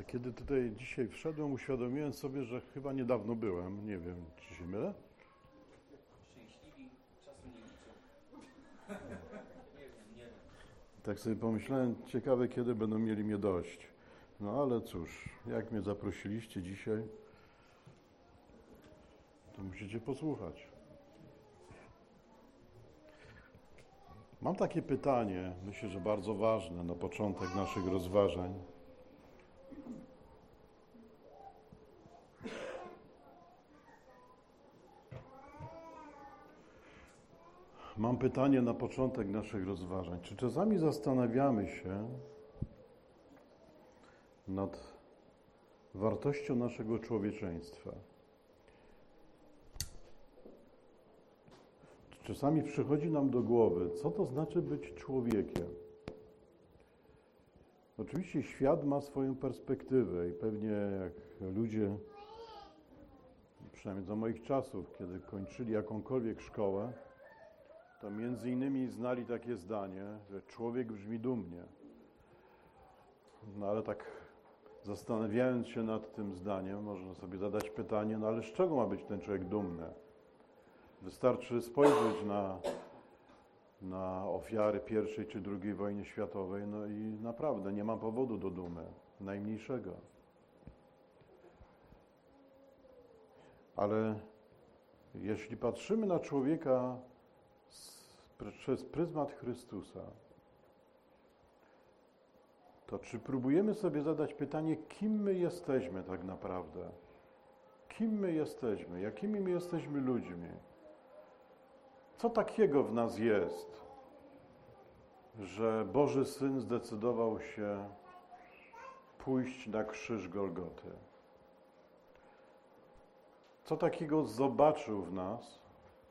Kiedy tutaj dzisiaj wszedłem, uświadomiłem sobie, że chyba niedawno byłem. Nie wiem, czy się mylę? Szczęśliwi czasu nie liczą. Nie wiem. Tak sobie pomyślałem, ciekawe, kiedy będą mieli mnie dość. No ale cóż, jak mnie zaprosiliście dzisiaj, to musicie posłuchać. Mam takie pytanie, myślę, że bardzo ważne na początek naszych rozważań. Mam pytanie na początek naszych rozważań. Czy czasami zastanawiamy się nad wartością naszego człowieczeństwa? Czy czasami przychodzi nam do głowy, co to znaczy być człowiekiem? Oczywiście świat ma swoją perspektywę i pewnie jak ludzie, przynajmniej za moich czasów, kiedy kończyli jakąkolwiek szkołę, to między innymi znali takie zdanie, że człowiek brzmi dumnie. No ale tak zastanawiając się nad tym zdaniem, można sobie zadać pytanie, no ale z czego ma być ten człowiek dumny? Wystarczy spojrzeć na ofiary I czy II wojny światowej, no i naprawdę nie ma powodu do dumy, najmniejszego. Ale jeśli patrzymy na człowieka przez pryzmat Chrystusa, to czy próbujemy sobie zadać pytanie, kim my jesteśmy tak naprawdę? Kim my jesteśmy? Jakimi my jesteśmy ludźmi? Co takiego w nas jest, że Boży Syn zdecydował się pójść na krzyż Golgoty? Co takiego zobaczył w nas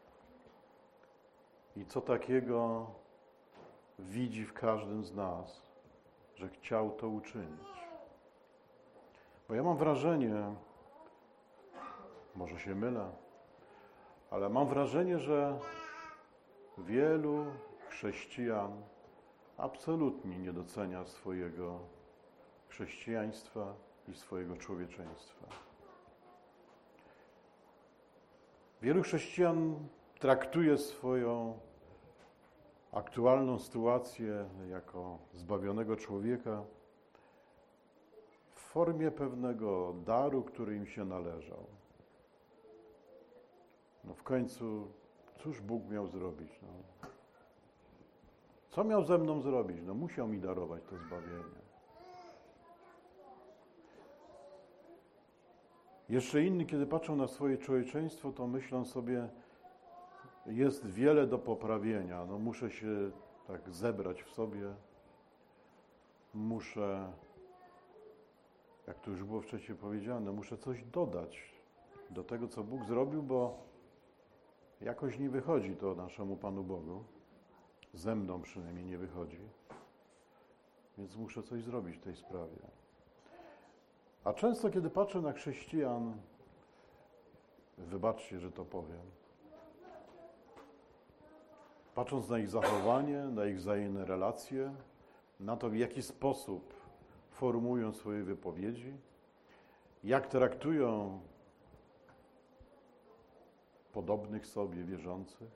i co takiego widzi w każdym z nas, że chciał to uczynić? Bo ja mam wrażenie, może się mylę, ale mam wrażenie, że wielu chrześcijan absolutnie nie docenia swojego chrześcijaństwa i swojego człowieczeństwa. Wielu chrześcijan traktuje swoją aktualną sytuację jako zbawionego człowieka w formie pewnego daru, który im się należał. No w końcu, cóż Bóg miał zrobić? No? Co miał ze mną zrobić? No musiał mi darować to zbawienie. Jeszcze inni, kiedy patrzą na swoje człowieczeństwo, to myślą sobie, jest wiele do poprawienia. No muszę się tak zebrać w sobie. Muszę, jak to już było wcześniej powiedziane, muszę coś dodać do tego, co Bóg zrobił, bo jakoś nie wychodzi to naszemu Panu Bogu. Ze mną przynajmniej nie wychodzi. Więc muszę coś zrobić w tej sprawie. A często, kiedy patrzę na chrześcijan, wybaczcie, że to powiem, patrząc na ich zachowanie, na ich wzajemne relacje, na to, w jaki sposób formułują swoje wypowiedzi, jak traktują podobnych sobie wierzących,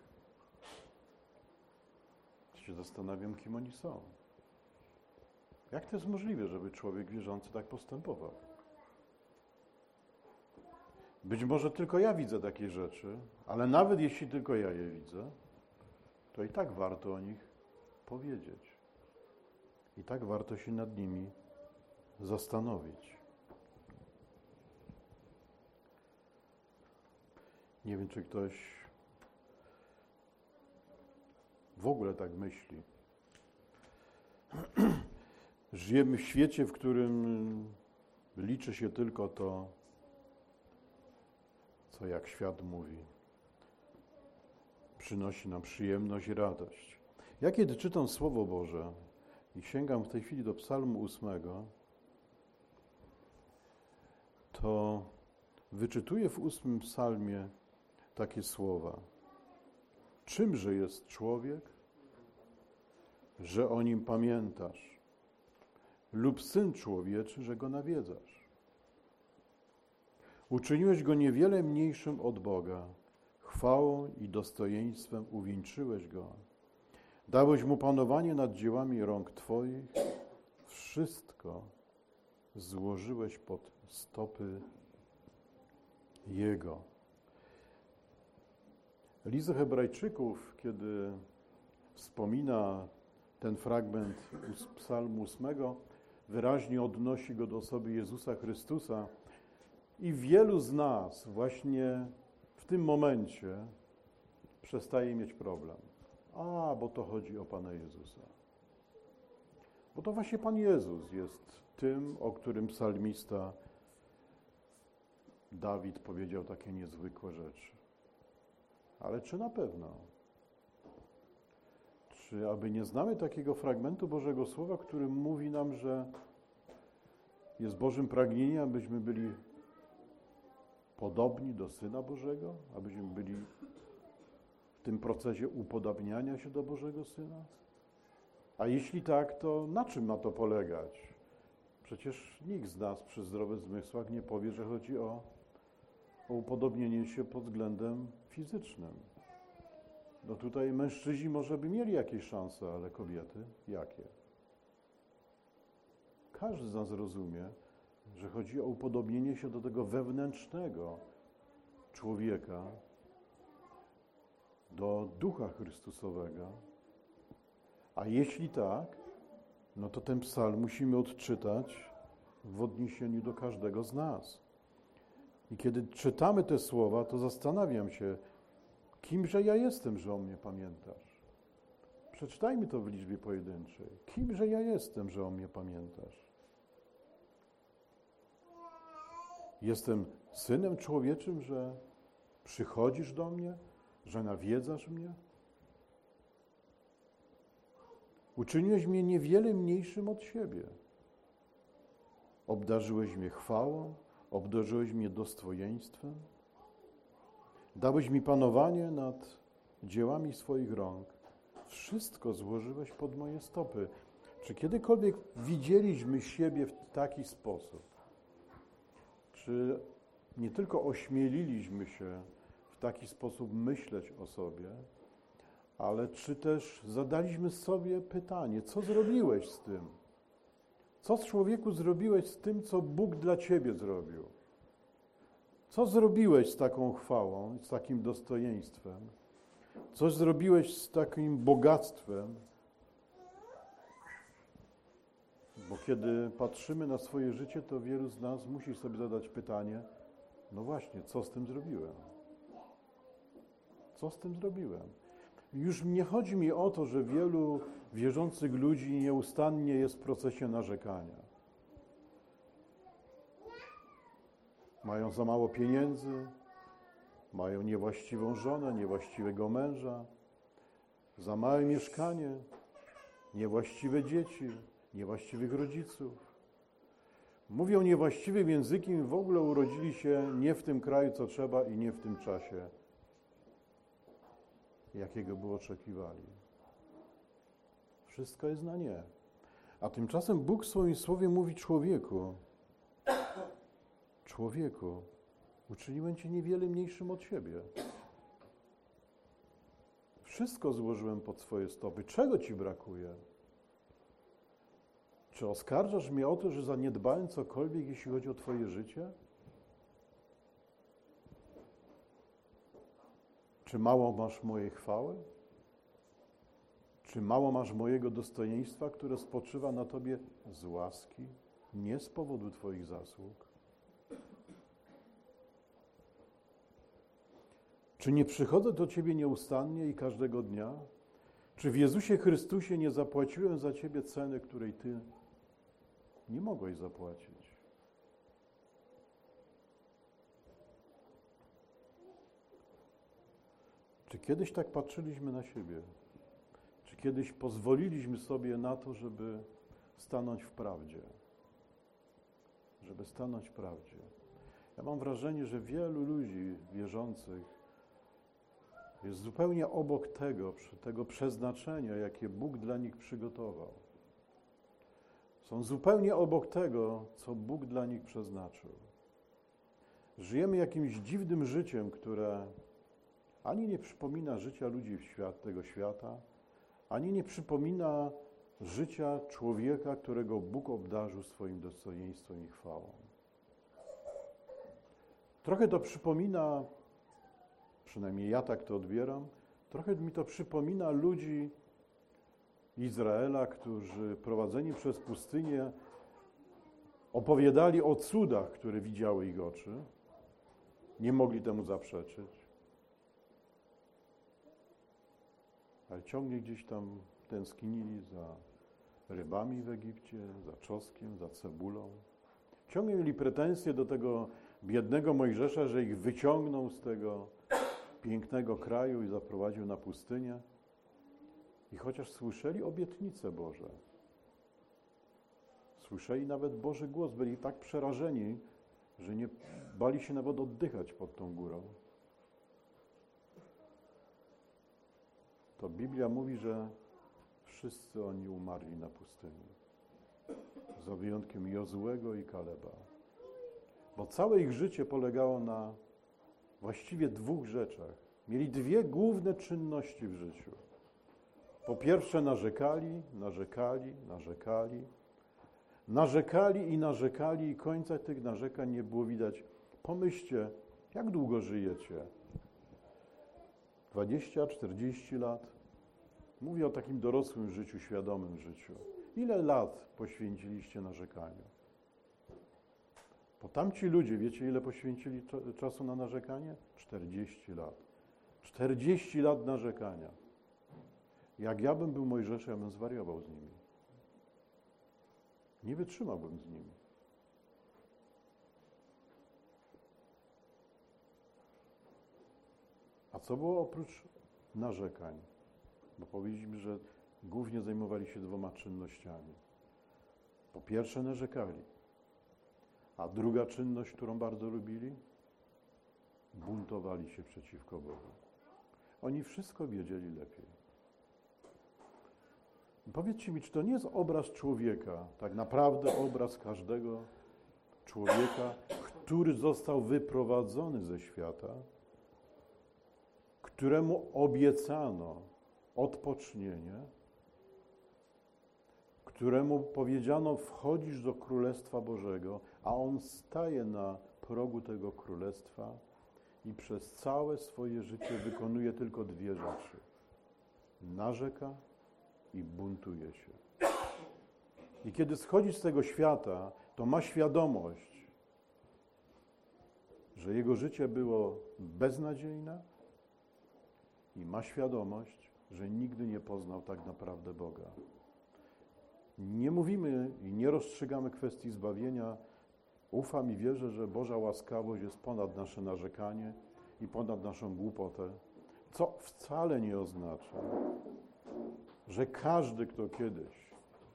to się zastanawiam, kim oni są. Jak to jest możliwe, żeby człowiek wierzący tak postępował? Być może tylko ja widzę takie rzeczy, ale nawet jeśli tylko ja je widzę, to i tak warto o nich powiedzieć. I tak warto się nad nimi zastanowić. Nie wiem, czy ktoś w ogóle tak myśli. Żyjemy w świecie, w którym liczy się tylko to, co jak świat mówi. Przynosi nam przyjemność i radość. Ja kiedy czytam Słowo Boże i sięgam w tej chwili do Psalmu 8, to wyczytuję w 8 psalmie takie słowa. Czymże jest człowiek, że o nim pamiętasz? lub Syn Człowieczy, że Go nawiedzasz? Uczyniłeś Go niewiele mniejszym od Boga, chwałą i dostojeństwem uwieńczyłeś Go. Dałeś Mu panowanie nad dziełami rąk Twoich, wszystko złożyłeś pod stopy Jego. List do Hebrajczyków, kiedy wspomina ten fragment z Psalmu 8, wyraźnie odnosi go do osoby Jezusa Chrystusa i wielu z nas właśnie w tym momencie przestaje mieć problem. Bo to chodzi o Pana Jezusa. Bo to właśnie Pan Jezus jest tym, o którym psalmista Dawid powiedział takie niezwykłe rzeczy. Ale czy na pewno? Czy aby nie znamy takiego fragmentu Bożego Słowa, który mówi nam, że jest Bożym pragnieniem, abyśmy byli podobni do Syna Bożego? Abyśmy byli w tym procesie upodabniania się do Bożego Syna? A jeśli tak, to na czym ma to polegać? Przecież nikt z nas przy zdrowych zmysłach nie powie, że chodzi o upodobnienie się pod względem fizycznym. No tutaj mężczyźni może by mieli jakieś szanse, ale kobiety jakie? Każdy z nas rozumie, że chodzi o upodobnienie się do tego wewnętrznego człowieka, do Ducha Chrystusowego. A jeśli tak, no to ten psalm musimy odczytać w odniesieniu do każdego z nas. I kiedy czytamy te słowa, to zastanawiam się, kimże ja jestem, że o mnie pamiętasz? Przeczytajmy to w liczbie pojedynczej. Kimże ja jestem, że o mnie pamiętasz? Jestem Synem Człowieczym, że przychodzisz do mnie, że nawiedzasz mnie? Uczyniłeś mnie niewiele mniejszym od siebie. Obdarzyłeś mnie chwałą, obdarzyłeś mnie dostojeństwem. Dałeś mi panowanie nad dziełami swoich rąk. Wszystko złożyłeś pod moje stopy. Czy kiedykolwiek widzieliśmy siebie w taki sposób? Czy nie tylko ośmieliliśmy się w taki sposób myśleć o sobie, ale czy też zadaliśmy sobie pytanie, co zrobiłeś z tym? Co człowieku zrobiłeś z tym, co Bóg dla ciebie zrobił? Co zrobiłeś z taką chwałą, z takim dostojeństwem? Co zrobiłeś z takim bogactwem? Bo kiedy patrzymy na swoje życie, to wielu z nas musi sobie zadać pytanie, no właśnie, co z tym zrobiłem? Co z tym zrobiłem? Już nie chodzi mi o to, że wielu wierzących ludzi nieustannie jest w procesie narzekania. Mają za mało pieniędzy, mają niewłaściwą żonę, niewłaściwego męża, za małe mieszkanie, niewłaściwe dzieci, niewłaściwych rodziców. Mówią niewłaściwym językiem, w ogóle urodzili się nie w tym kraju, co trzeba i nie w tym czasie, jakiego by oczekiwali. Wszystko jest na nie. A tymczasem Bóg w swoim słowie mówi człowieku, uczyniłem cię niewiele mniejszym od siebie. Wszystko złożyłem pod swoje stopy. Czego ci brakuje? Czy oskarżasz mnie o to, że zaniedbałem cokolwiek, jeśli chodzi o twoje życie? Czy mało masz mojej chwały? Czy mało masz mojego dostojeństwa, które spoczywa na tobie z łaski, nie z powodu twoich zasług? Czy nie przychodzę do ciebie nieustannie i każdego dnia? Czy w Jezusie Chrystusie nie zapłaciłem za ciebie ceny, której ty nie mogłeś zapłacić? Czy kiedyś tak patrzyliśmy na siebie? Czy kiedyś pozwoliliśmy sobie na to, żeby stanąć w prawdzie? Żeby stanąć w prawdzie. Ja mam wrażenie, że wielu ludzi wierzących jest zupełnie obok tego przeznaczenia, jakie Bóg dla nich przygotował. Są zupełnie obok tego, co Bóg dla nich przeznaczył. Żyjemy jakimś dziwnym życiem, które ani nie przypomina życia ludzi tego świata, ani nie przypomina życia człowieka, którego Bóg obdarzył swoim dostojeństwem i chwałą. Trochę to przypomina, przynajmniej ja tak to odbieram, trochę mi to przypomina ludzi Izraela, którzy prowadzeni przez pustynię opowiadali o cudach, które widziały ich oczy. Nie mogli temu zaprzeczyć. Ale ciągle gdzieś tam tęsknili za rybami w Egipcie, za czosnkiem, za cebulą. Ciągle mieli pretensje do tego biednego Mojżesza, że ich wyciągnął z tego pięknego kraju i zaprowadził na pustynię. I chociaż słyszeli obietnice Boże, słyszeli nawet Boży głos, byli tak przerażeni, że nie bali się nawet oddychać pod tą górą. To Biblia mówi, że wszyscy oni umarli na pustyni. Za wyjątkiem Jozuego i Kaleba. Bo całe ich życie polegało na właściwie dwóch rzeczach. Mieli dwie główne czynności w życiu. Po pierwsze narzekali i końca tych narzekań nie było widać. Pomyślcie, jak długo żyjecie? 20, 40 lat? Mówię o takim dorosłym życiu, świadomym życiu. Ile lat poświęciliście narzekaniu? Bo tamci ludzie, wiecie ile poświęcili czasu na narzekanie? 40 lat. 40 lat narzekania. Jak ja bym był Mojżeszem, ja bym zwariował z nimi. Nie wytrzymałbym z nimi. A co było oprócz narzekań? Bo powiedzieliśmy, że głównie zajmowali się dwoma czynnościami. Po pierwsze narzekali. A druga czynność, którą bardzo lubili? Buntowali się przeciwko Bogu. Oni wszystko wiedzieli lepiej. Powiedzcie mi, czy to nie jest obraz człowieka, tak naprawdę obraz każdego człowieka, który został wyprowadzony ze świata, któremu obiecano odpocznienie, któremu powiedziano: wchodzisz do Królestwa Bożego, a on staje na progu tego Królestwa i przez całe swoje życie wykonuje tylko dwie rzeczy. Narzeka i buntuje się. I kiedy schodzi z tego świata, to ma świadomość, że jego życie było beznadziejne i ma świadomość, że nigdy nie poznał tak naprawdę Boga. Nie mówimy i nie rozstrzygamy kwestii zbawienia. Ufam i wierzę, że Boża łaskawość jest ponad nasze narzekanie i ponad naszą głupotę, co wcale nie oznacza, że każdy, kto kiedyś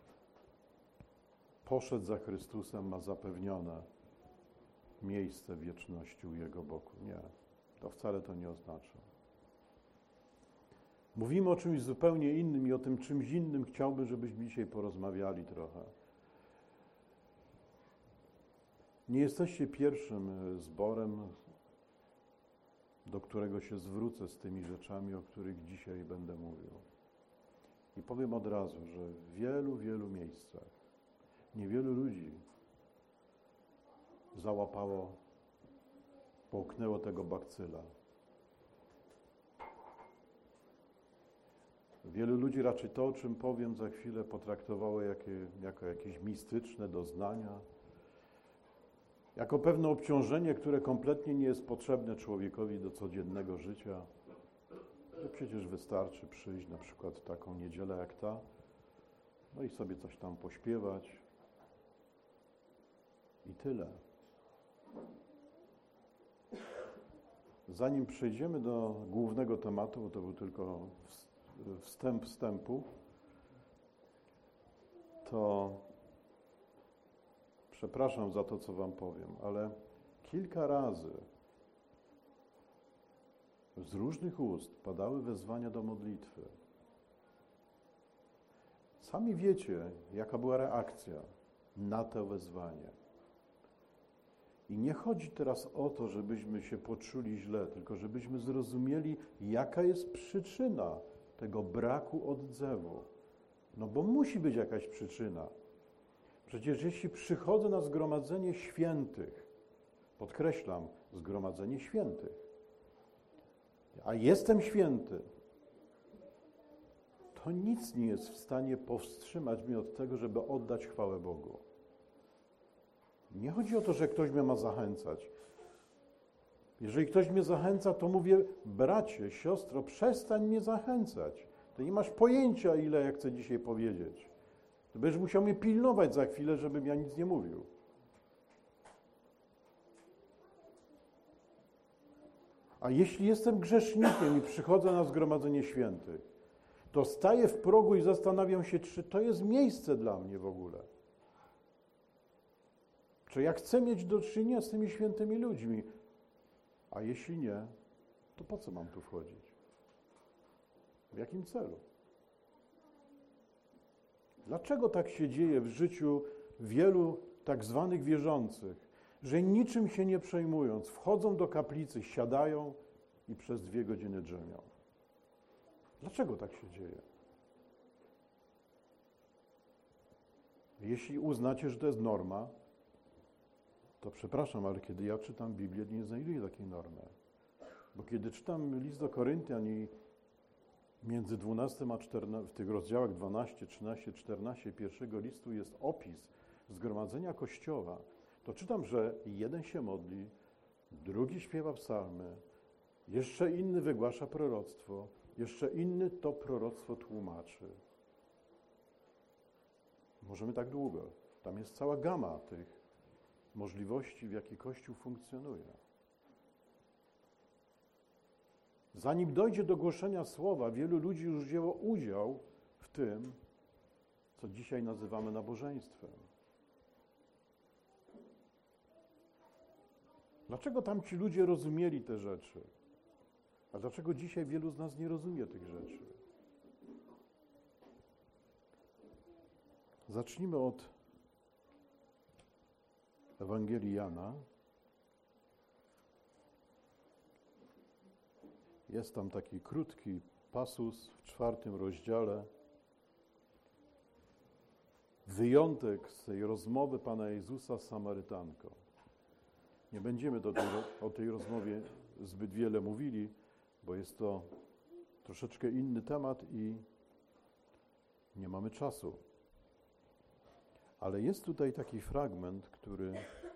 poszedł za Chrystusem, ma zapewnione miejsce w wieczności u Jego boku. Nie, to wcale to nie oznacza. Mówimy o czymś zupełnie innym i o tym czymś innym chciałbym, żebyśmy dzisiaj porozmawiali trochę. Nie jesteście pierwszym zborem, do którego się zwrócę z tymi rzeczami, o których dzisiaj będę mówił. I powiem od razu, że w wielu, wielu miejscach niewielu ludzi załapało, połknęło tego bakcyla. Wielu ludzi raczej to, o czym powiem za chwilę, potraktowało jako jakieś mistyczne doznania, jako pewne obciążenie, które kompletnie nie jest potrzebne człowiekowi do codziennego życia. Że przecież wystarczy przyjść na przykład w taką niedzielę jak ta, no i sobie coś tam pośpiewać i tyle. Zanim przejdziemy do głównego tematu, bo to był tylko wstęp wstępu, to przepraszam za to, co wam powiem, ale kilka razy z różnych ust padały wezwania do modlitwy. Sami wiecie, jaka była reakcja. na to wezwanie. I nie chodzi teraz o to, żebyśmy się poczuli źle, tylko żebyśmy zrozumieli, jaka jest przyczyna tego braku odzewu. No bo musi być jakaś przyczyna. Przecież jeśli przychodzę na zgromadzenie świętych, podkreślam, zgromadzenie świętych, a jestem święty, to nic nie jest w stanie powstrzymać mnie od tego, żeby oddać chwałę Bogu. Nie chodzi o to, że ktoś mnie ma zachęcać. Jeżeli ktoś mnie zachęca, to mówię, bracie, siostro, przestań mnie zachęcać. Ty nie masz pojęcia, ile ja chcę dzisiaj powiedzieć. Ty będziesz musiał mnie pilnować za chwilę, żebym ja nic nie mówił. A jeśli jestem grzesznikiem i przychodzę na zgromadzenie świętych, to staję w progu i zastanawiam się, czy to jest miejsce dla mnie w ogóle. Czy ja chcę mieć do czynienia z tymi świętymi ludźmi? A jeśli nie, to po co mam tu wchodzić? W jakim celu? Dlaczego tak się dzieje w życiu wielu tak zwanych wierzących, że niczym się nie przejmując, wchodzą do kaplicy, siadają i przez 2 godziny drzemią? Dlaczego tak się dzieje? Jeśli uznacie, że to jest norma, to przepraszam, ale kiedy ja czytam Biblię, nie znajduję takiej normy. Bo kiedy czytam list do Koryntian i między 12 a 14, w tych rozdziałach 12, 13, 14 pierwszego listu jest opis zgromadzenia Kościoła, to czytam, że jeden się modli, drugi śpiewa psalmy, jeszcze inny wygłasza proroctwo, jeszcze inny to proroctwo tłumaczy. Możemy tak długo. Tam jest cała gama tych możliwości, w jaki Kościół funkcjonuje. Zanim dojdzie do głoszenia słowa, wielu ludzi już wzięło udział w tym, co dzisiaj nazywamy nabożeństwem. Dlaczego tamci ludzie rozumieli te rzeczy? A dlaczego dzisiaj wielu z nas nie rozumie tych rzeczy? Zacznijmy od Ewangelii Jana. Jest tam taki krótki pasus w 4 rozdziale. Wyjątek z tej rozmowy Pana Jezusa z Samarytanką. Nie będziemy o tej rozmowie zbyt wiele mówili, bo jest to troszeczkę inny temat i nie mamy czasu. Ale jest tutaj taki fragment, który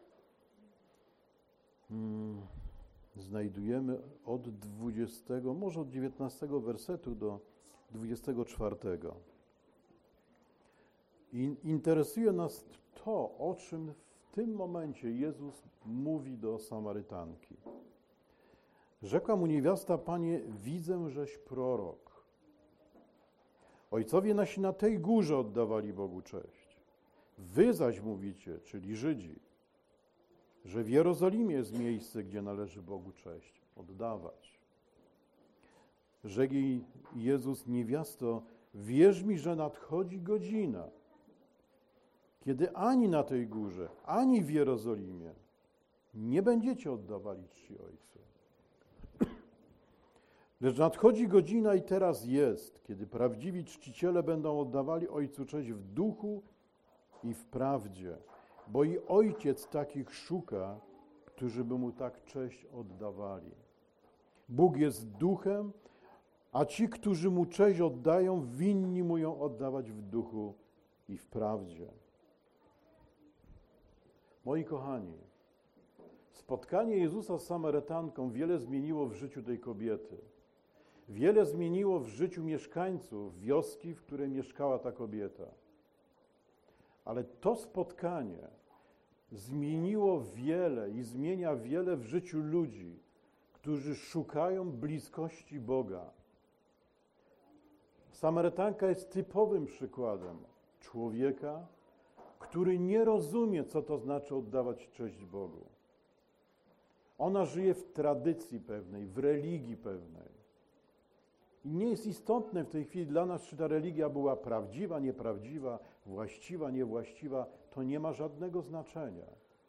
znajdujemy od 20, może od 19 wersetu do 24. I interesuje nas to, o czym w tym momencie Jezus mówi do Samarytanki. Rzekła mu niewiasta: Panie, widzę, żeś prorok. Ojcowie nasi na tej górze oddawali Bogu cześć. Wy zaś mówicie, czyli Żydzi, że w Jerozolimie jest miejsce, gdzie należy Bogu cześć oddawać. Rzekł jej Jezus: niewiasto, wierz mi, że nadchodzi godzina, kiedy ani na tej górze, ani w Jerozolimie nie będziecie oddawali czci Ojcu. Lecz nadchodzi godzina i teraz jest, kiedy prawdziwi czciciele będą oddawali Ojcu cześć w duchu i w prawdzie, bo i Ojciec takich szuka, którzy by Mu tak cześć oddawali. Bóg jest duchem, a ci, którzy Mu cześć oddają, winni Mu ją oddawać w duchu i w prawdzie. Moi kochani, spotkanie Jezusa z Samarytanką wiele zmieniło w życiu tej kobiety. Wiele zmieniło w życiu mieszkańców wioski, w której mieszkała ta kobieta. Ale to spotkanie zmieniło wiele i zmienia wiele w życiu ludzi, którzy szukają bliskości Boga. Samarytanka jest typowym przykładem człowieka, który nie rozumie, co to znaczy oddawać cześć Bogu. Ona żyje w tradycji pewnej, w religii pewnej. I nie jest istotne w tej chwili dla nas, czy ta religia była prawdziwa, nieprawdziwa, właściwa, niewłaściwa, to nie ma żadnego znaczenia.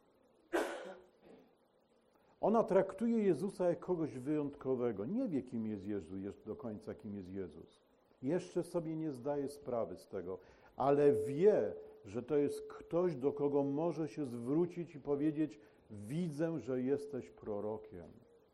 Ona traktuje Jezusa jak kogoś wyjątkowego. Nie wie, kim jest Jezus, do końca kim jest Jezus. Jeszcze sobie nie zdaje sprawy z tego, ale wie, że to jest ktoś, do kogo może się zwrócić i powiedzieć: widzę, że jesteś prorokiem.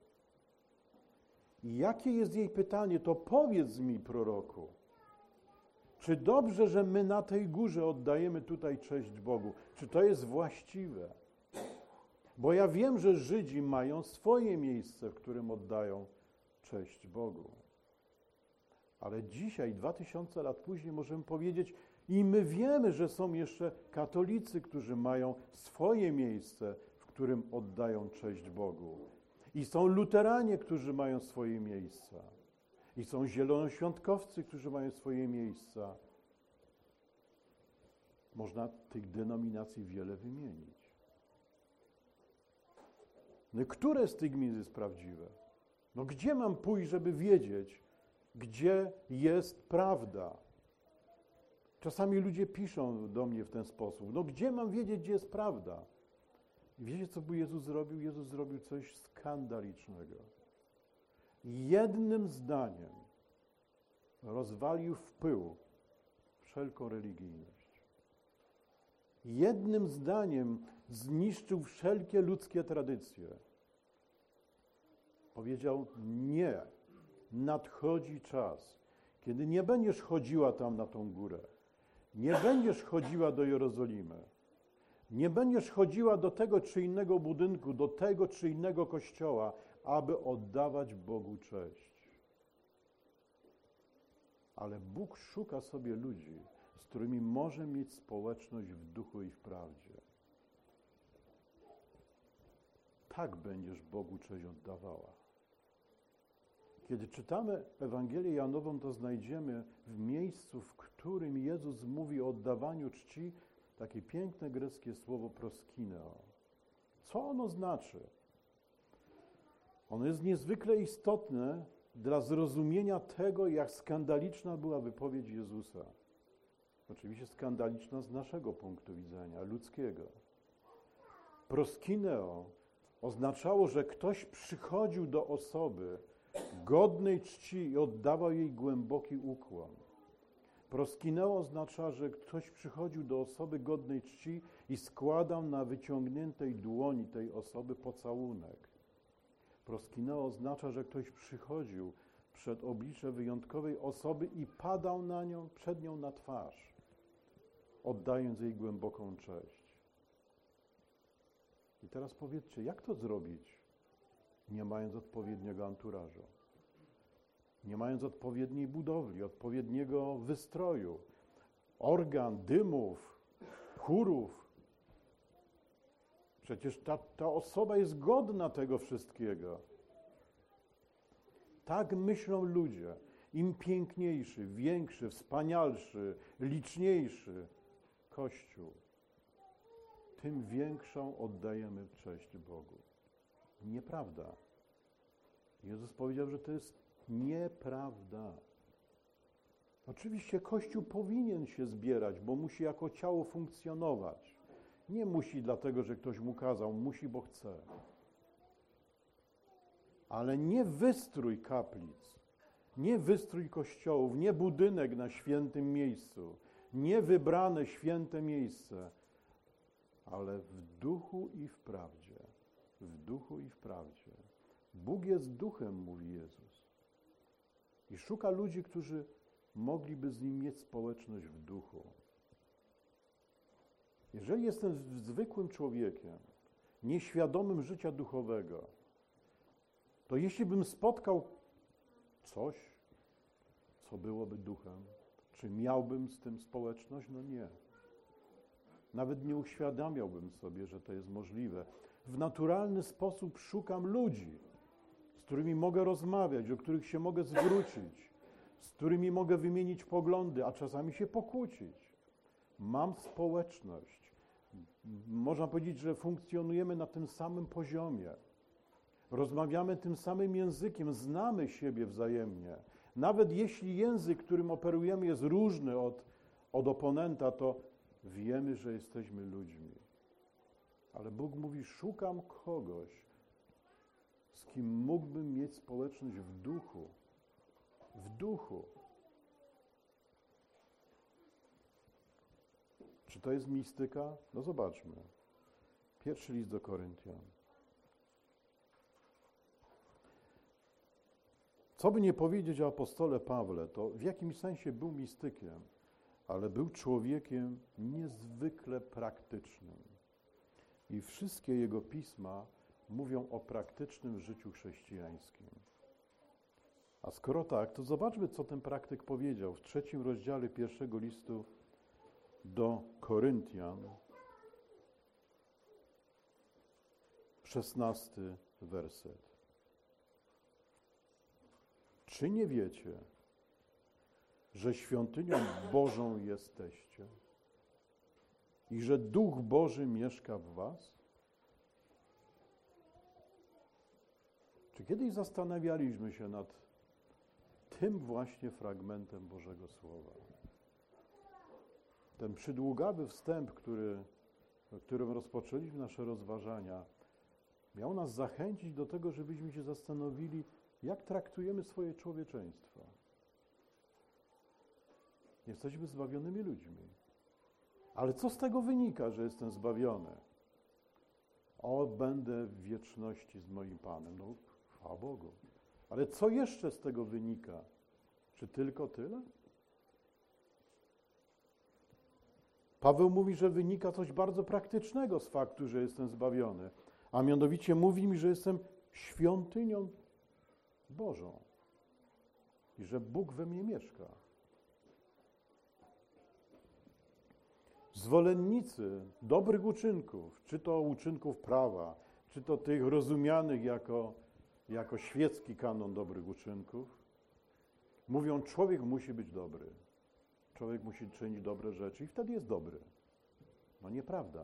I jakie jest jej pytanie? To powiedz mi, proroku, czy dobrze, że my na tej górze oddajemy tutaj cześć Bogu? Czy to jest właściwe? Bo ja wiem, że Żydzi mają swoje miejsce, w którym oddają cześć Bogu. Ale dzisiaj, 2000 lat później, możemy powiedzieć, i my wiemy, że są jeszcze katolicy, którzy mają swoje miejsce, w którym oddają cześć Bogu. I są luteranie, którzy mają swoje miejsca. I są zielonoświątkowcy, którzy mają swoje miejsca. Można tych denominacji wiele wymienić. No, które z tych miejsc jest prawdziwe? No gdzie mam pójść, żeby wiedzieć, gdzie jest prawda? Czasami ludzie piszą do mnie w ten sposób. No gdzie mam wiedzieć, gdzie jest prawda? I wiecie, co by Jezus zrobił? Jezus zrobił coś skandalicznego. Jednym zdaniem rozwalił w pył wszelką religijność. Jednym zdaniem zniszczył wszelkie ludzkie tradycje. Powiedział: nie, nadchodzi czas, kiedy nie będziesz chodziła tam na tą górę, nie będziesz chodziła do Jerozolimy, nie będziesz chodziła do tego czy innego budynku, do tego czy innego kościoła, aby oddawać Bogu cześć. Ale Bóg szuka sobie ludzi, z którymi może mieć społeczność w duchu i w prawdzie. Tak będziesz Bogu cześć oddawała. Kiedy czytamy Ewangelię Janową, to znajdziemy w miejscu, w którym Jezus mówi o oddawaniu czci, takie piękne greckie słowo proskineo. Co ono znaczy? Ono jest niezwykle istotne dla zrozumienia tego, jak skandaliczna była wypowiedź Jezusa. Oczywiście skandaliczna z naszego punktu widzenia, ludzkiego. Proskineo oznaczało, że ktoś przychodził do osoby godnej czci i oddawał jej głęboki ukłon. Proskineo oznacza, że ktoś przychodził do osoby godnej czci i składał na wyciągniętej dłoni tej osoby pocałunek. Proskineo oznacza, że ktoś przychodził przed oblicze wyjątkowej osoby i padał na nią, przed nią na twarz, oddając jej głęboką cześć. I teraz powiedzcie, jak to zrobić, nie mając odpowiedniego anturażu, nie mając odpowiedniej budowli, odpowiedniego wystroju, organ, dymów, chórów. Przecież ta osoba jest godna tego wszystkiego. Tak myślą ludzie. Im piękniejszy, większy, wspanialszy, liczniejszy Kościół, tym większą oddajemy cześć Bogu. Nieprawda. Jezus powiedział, że to jest nieprawda. Oczywiście Kościół powinien się zbierać, bo musi jako ciało funkcjonować. Nie musi dlatego, że ktoś mu kazał, musi, bo chce. Ale nie wystrój kaplic, nie wystrój kościołów, nie budynek na świętym miejscu, nie wybrane święte miejsce, ale w duchu i w prawdzie. W duchu i w prawdzie. Bóg jest duchem, mówi Jezus. I szuka ludzi, którzy mogliby z Nim mieć społeczność w duchu. Jeżeli jestem zwykłym człowiekiem, nieświadomym życia duchowego, to jeśli bym spotkał coś, co byłoby duchem, czy miałbym z tym społeczność? No nie. Nawet nie uświadamiałbym sobie, że to jest możliwe. W naturalny sposób szukam ludzi, z którymi mogę rozmawiać, do których się mogę zwrócić, z którymi mogę wymienić poglądy, a czasami się pokłócić. Mam społeczność. Można powiedzieć, że funkcjonujemy na tym samym poziomie. Rozmawiamy tym samym językiem, znamy siebie wzajemnie. Nawet jeśli język, którym operujemy, jest różny od oponenta, to wiemy, że jesteśmy ludźmi. Ale Bóg mówi, szukam kogoś, z kim mógłbym mieć społeczność w duchu. W duchu. Czy to jest mistyka? No zobaczmy. Pierwszy list do Koryntian. Co by nie powiedzieć o apostole Pawle, to w jakimś sensie był mistykiem, ale był człowiekiem niezwykle praktycznym. I wszystkie jego pisma mówią o praktycznym życiu chrześcijańskim. A skoro tak, to zobaczmy, co ten praktyk powiedział w 3 rozdziale pierwszego listu do Koryntian, 16 werset. Czy nie wiecie, że świątynią Bożą jesteście i że Duch Boży mieszka w was? Czy kiedyś zastanawialiśmy się nad tym właśnie fragmentem Bożego Słowa? Ten przydługawy wstęp, którym rozpoczęliśmy nasze rozważania, miał nas zachęcić do tego, żebyśmy się zastanowili, jak traktujemy swoje człowieczeństwo. Jesteśmy zbawionymi ludźmi. Ale co z tego wynika, że jestem zbawiony? O, będę w wieczności z moim Panem. No, chwała Bogu. Ale co jeszcze z tego wynika? Czy tylko tyle? Paweł mówi, że wynika coś bardzo praktycznego z faktu, że jestem zbawiony. A mianowicie mówi mi, że jestem świątynią Bożą i że Bóg we mnie mieszka. Zwolennicy dobrych uczynków, czy to uczynków prawa, czy to tych rozumianych jako świecki kanon dobrych uczynków, mówią, człowiek musi być dobry. Człowiek musi czynić dobre rzeczy i wtedy jest dobry. No nieprawda.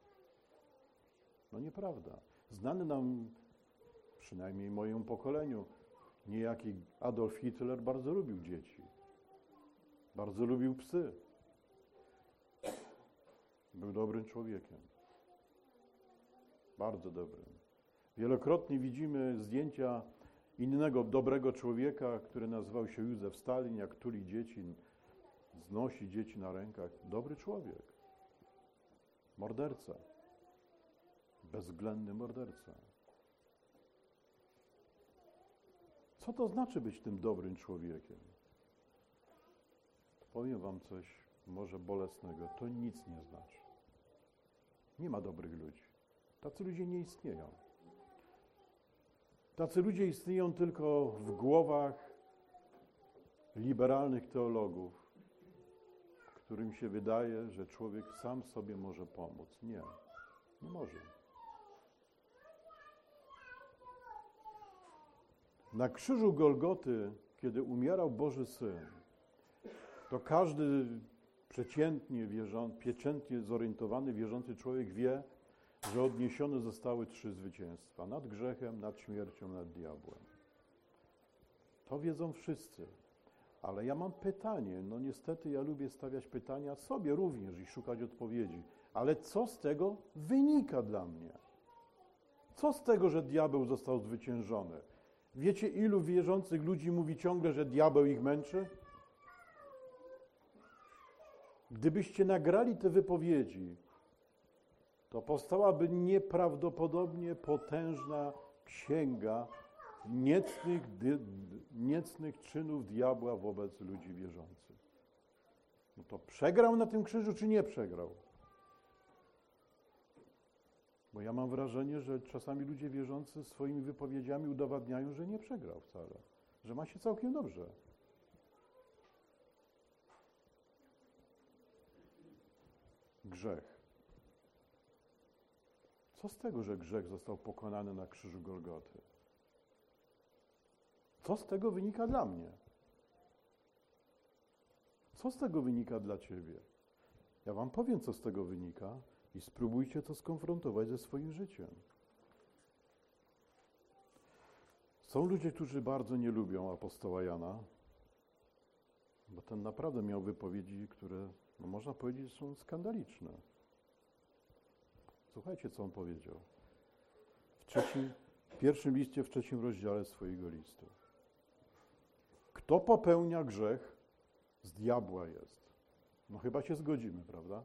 No nieprawda. Znany nam, przynajmniej mojemu pokoleniu, niejaki Adolf Hitler bardzo lubił dzieci. Bardzo lubił psy. Był dobrym człowiekiem. Bardzo dobrym. Wielokrotnie widzimy zdjęcia innego dobrego człowieka, który nazywał się Józef Stalin, jak tuli dzieci, znosi dzieci na rękach. Dobry człowiek. Morderca. Bezwzględny morderca. Co to znaczy być tym dobrym człowiekiem? Powiem wam coś może bolesnego. To nic nie znaczy. Nie ma dobrych ludzi. Tacy ludzie nie istnieją. Tacy ludzie istnieją tylko w głowach liberalnych teologów, którym się wydaje, że człowiek sam sobie może pomóc. Nie, nie może. Na krzyżu Golgoty, kiedy umierał Boży Syn, to każdy przeciętnie zorientowany, wierzący człowiek wie, że odniesione zostały 3 zwycięstwa. Nad grzechem, nad śmiercią, nad diabłem. To wiedzą wszyscy. Ale ja mam pytanie, no niestety ja lubię stawiać pytania sobie również i szukać odpowiedzi. Ale co z tego wynika dla mnie? Co z tego, że diabeł został zwyciężony? Wiecie, ilu wierzących ludzi mówi ciągle, że diabeł ich męczy? Gdybyście nagrali te wypowiedzi, to powstałaby nieprawdopodobnie potężna księga niecnych czynów diabła wobec ludzi wierzących. No to przegrał na tym krzyżu, czy nie przegrał? Bo ja mam wrażenie, że czasami ludzie wierzący swoimi wypowiedziami udowadniają, że nie przegrał wcale, że ma się całkiem dobrze. Grzech. Co z tego, że grzech został pokonany na krzyżu Golgoty? Co z tego wynika dla mnie? Co z tego wynika dla ciebie? Ja wam powiem, co z tego wynika i spróbujcie to skonfrontować ze swoim życiem. Są ludzie, którzy bardzo nie lubią apostoła Jana, bo ten naprawdę miał wypowiedzi, które no można powiedzieć, że są skandaliczne. Słuchajcie, co on powiedział. W pierwszym liście, w 3 rozdziale swojego listu. Kto popełnia grzech, z diabła jest. No chyba się zgodzimy, prawda?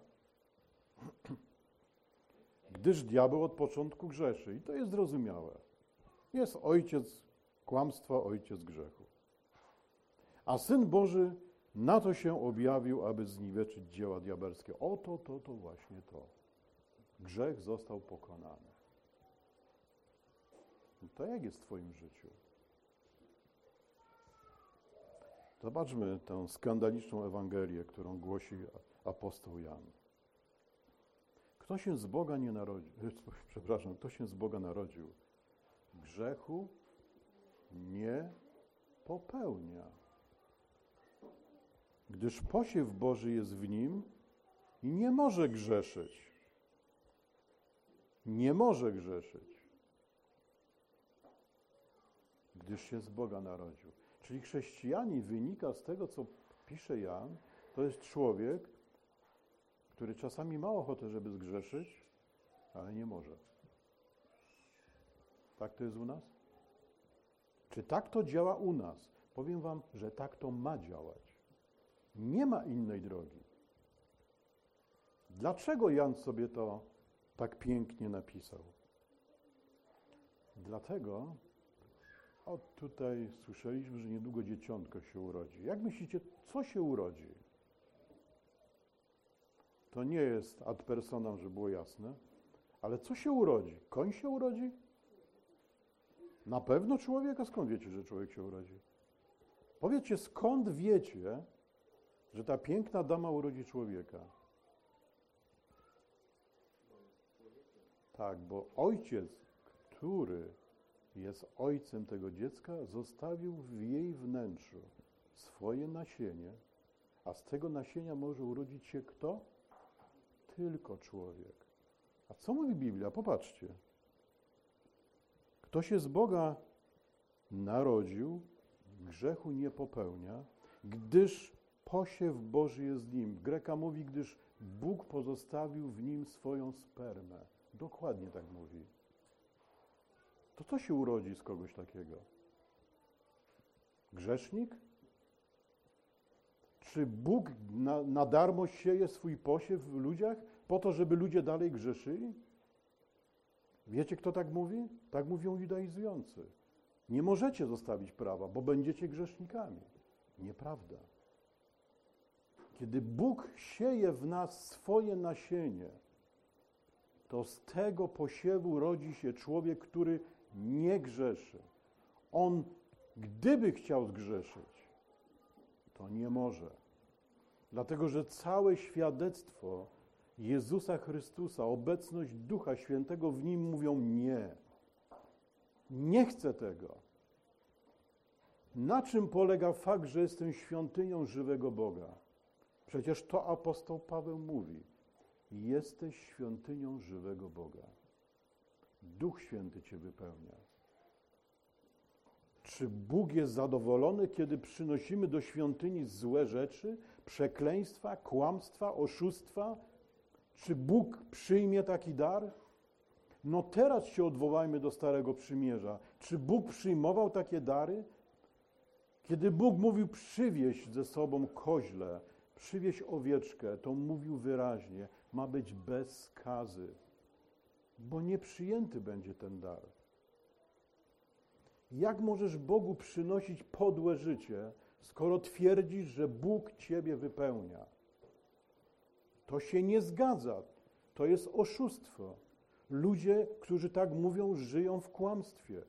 Gdyż diabeł od początku grzeszy. I to jest zrozumiałe. Jest ojciec kłamstwa, ojciec grzechu. A Syn Boży na to się objawił, aby zniweczyć dzieła diabelskie. Oto, to właśnie to. Grzech został pokonany. No to jak jest w twoim życiu? Zobaczmy tę skandaliczną Ewangelię, którą głosi apostoł Jan. Kto się z Boga nie narodził, kto się z Boga narodził, grzechu nie popełnia. Gdyż posiew Boży jest w nim i nie może grzeszyć. Nie może grzeszyć. Gdyż się z Boga narodził. Czyli chrześcijanin, wynika z tego, co pisze Jan, to jest człowiek, który czasami ma ochotę, żeby zgrzeszyć, ale nie może. Tak to jest u nas? Czy tak to działa u nas? Powiem wam, że tak to ma działać. Nie ma innej drogi. Dlaczego Jan sobie to tak pięknie napisał? Dlatego, tutaj słyszeliśmy, że niedługo dzieciątko się urodzi. Jak myślicie, co się urodzi? To nie jest ad personam, żeby było jasne, ale co się urodzi? Koń się urodzi? Na pewno człowieka? Skąd wiecie, że człowiek się urodzi? Powiedzcie, skąd wiecie, że ta piękna dama urodzi człowieka? Tak, bo ojciec, który jest ojcem tego dziecka, zostawił w jej wnętrzu swoje nasienie, a z tego nasienia może urodzić się kto? Tylko człowiek. A co mówi Biblia? Popatrzcie. Kto się z Boga narodził, grzechu nie popełnia, gdyż posiew Boży jest w nim. Greka mówi, gdyż Bóg pozostawił w nim swoją spermę. Dokładnie tak mówi. To co się urodzi z kogoś takiego? Grzesznik? Czy Bóg na darmo sieje swój posiew w ludziach po to, żeby ludzie dalej grzeszyli? Wiecie, kto tak mówi? Tak mówią judaizujący. Nie możecie zostawić prawa, bo będziecie grzesznikami. Nieprawda. Kiedy Bóg sieje w nas swoje nasienie, to z tego posiewu rodzi się człowiek, który nie grzeszy. On, gdyby chciał zgrzeszyć, to nie może. Dlatego, że całe świadectwo Jezusa Chrystusa, obecność Ducha Świętego w Nim mówią nie. Nie chcę tego. Na czym polega fakt, że jestem świątynią żywego Boga? Przecież to apostoł Paweł mówi. Jesteś świątynią żywego Boga. Duch Święty cię wypełnia. Czy Bóg jest zadowolony, kiedy przynosimy do świątyni złe rzeczy, przekleństwa, kłamstwa, oszustwa? Czy Bóg przyjmie taki dar? No teraz się odwołajmy do Starego Przymierza. Czy Bóg przyjmował takie dary? Kiedy Bóg mówił przywieź ze sobą koźle, przywieź owieczkę, to mówił wyraźnie, ma być bez skazy, bo nieprzyjęty będzie ten dar. Jak możesz Bogu przynosić podłe życie, skoro twierdzisz, że Bóg ciebie wypełnia? To się nie zgadza. To jest oszustwo. Ludzie, którzy tak mówią, żyją w kłamstwie.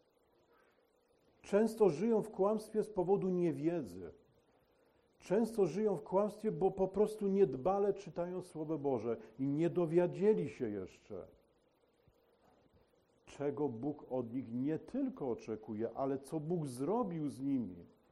Często żyją w kłamstwie z powodu niewiedzy. Często żyją w kłamstwie, bo po prostu niedbale czytają Słowo Boże i nie dowiedzieli się jeszcze, czego Bóg od nich nie tylko oczekuje, ale co Bóg zrobił z nimi.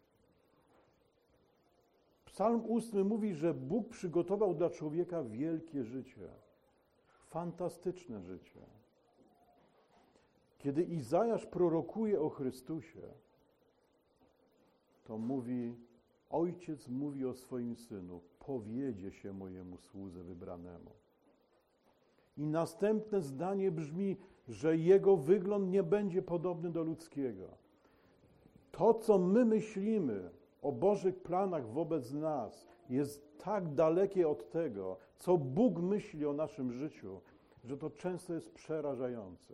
Psalm 8 mówi, że Bóg przygotował dla człowieka wielkie życie. Fantastyczne życie. Kiedy Izajasz prorokuje o Chrystusie, to mówi, Ojciec mówi o swoim Synu, powiedzie się mojemu słudze wybranemu. I następne zdanie brzmi, że jego wygląd nie będzie podobny do ludzkiego. To, co my myślimy o Bożych planach wobec nas, jest tak dalekie od tego, co Bóg myśli o naszym życiu, że to często jest przerażające.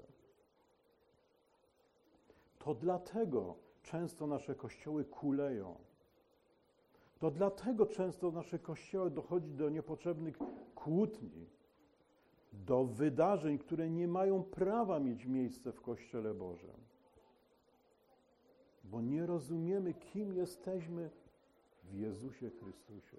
To dlatego często nasze kościoły kuleją. To dlatego często w naszych kościołach dochodzi do niepotrzebnych kłótni, do wydarzeń, które nie mają prawa mieć miejsca w Kościele Bożym. Bo nie rozumiemy, kim jesteśmy w Jezusie Chrystusie.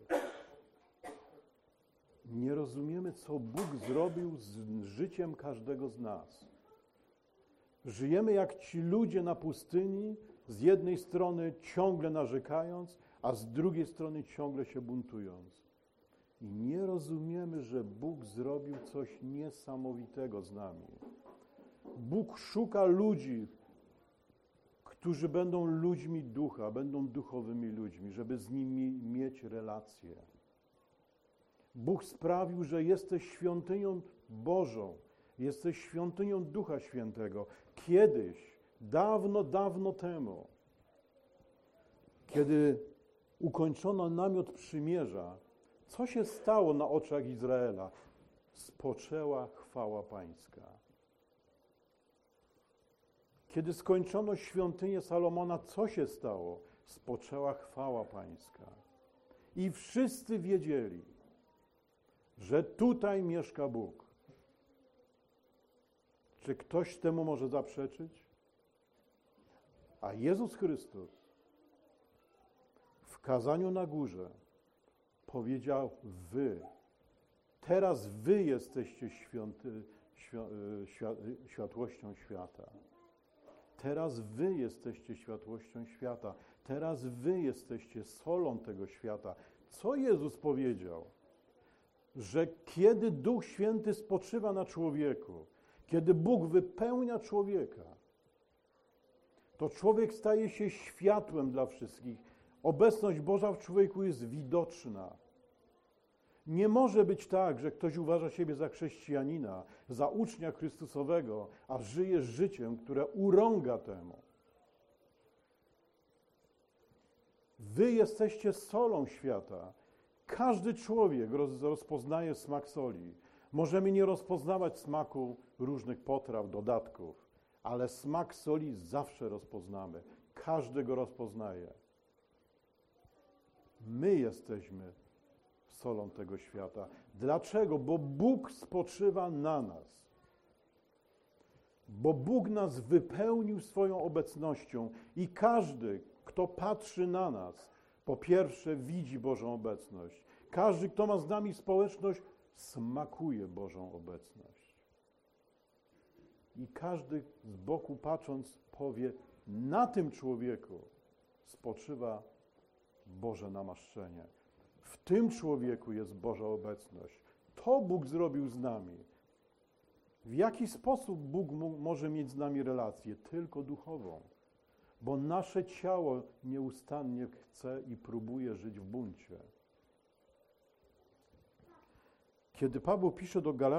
Nie rozumiemy, co Bóg zrobił z życiem każdego z nas. Żyjemy jak ci ludzie na pustyni, z jednej strony ciągle narzekając, a z drugiej strony ciągle się buntując. I nie rozumiemy, że Bóg zrobił coś niesamowitego z nami. Bóg szuka ludzi, którzy będą ludźmi ducha, będą duchowymi ludźmi, żeby z nimi mieć relacje. Bóg sprawił, że jesteś świątynią Bożą, jesteś świątynią Ducha Świętego. Kiedyś, dawno, dawno temu, kiedy ukończono namiot przymierza, co się stało na oczach Izraela? Spoczęła chwała Pańska. Kiedy skończono świątynię Salomona, co się stało? Spoczęła chwała Pańska. I wszyscy wiedzieli, że tutaj mieszka Bóg. Czy ktoś temu może zaprzeczyć? A Jezus Chrystus w kazaniu na górze powiedział: teraz wy jesteście światłością świata. Teraz wy jesteście światłością świata. Teraz wy jesteście solą tego świata. Co Jezus powiedział? Że kiedy Duch Święty spoczywa na człowieku, kiedy Bóg wypełnia człowieka, to człowiek staje się światłem dla wszystkich. Obecność Boża w człowieku jest widoczna. Nie może być tak, że ktoś uważa siebie za chrześcijanina, za ucznia Chrystusowego, a żyje życiem, które urąga temu. Wy jesteście solą świata. Każdy człowiek rozpoznaje smak soli. Możemy nie rozpoznawać smaku różnych potraw, dodatków, ale smak soli zawsze rozpoznamy. Każdy go rozpoznaje. My jesteśmy solą tego świata. Dlaczego? Bo Bóg spoczywa na nas. Bo Bóg nas wypełnił swoją obecnością i każdy, kto patrzy na nas, po pierwsze widzi Bożą obecność. Każdy, kto ma z nami społeczność, smakuje Bożą obecność. I każdy z boku patrząc powie: na tym człowieku spoczywa Boże namaszczenie. W tym człowieku jest Boża obecność. To Bóg zrobił z nami. W jaki sposób Bóg może mieć z nami relację? Tylko duchową. Bo nasze ciało nieustannie chce i próbuje żyć w buncie. Kiedy Paweł pisze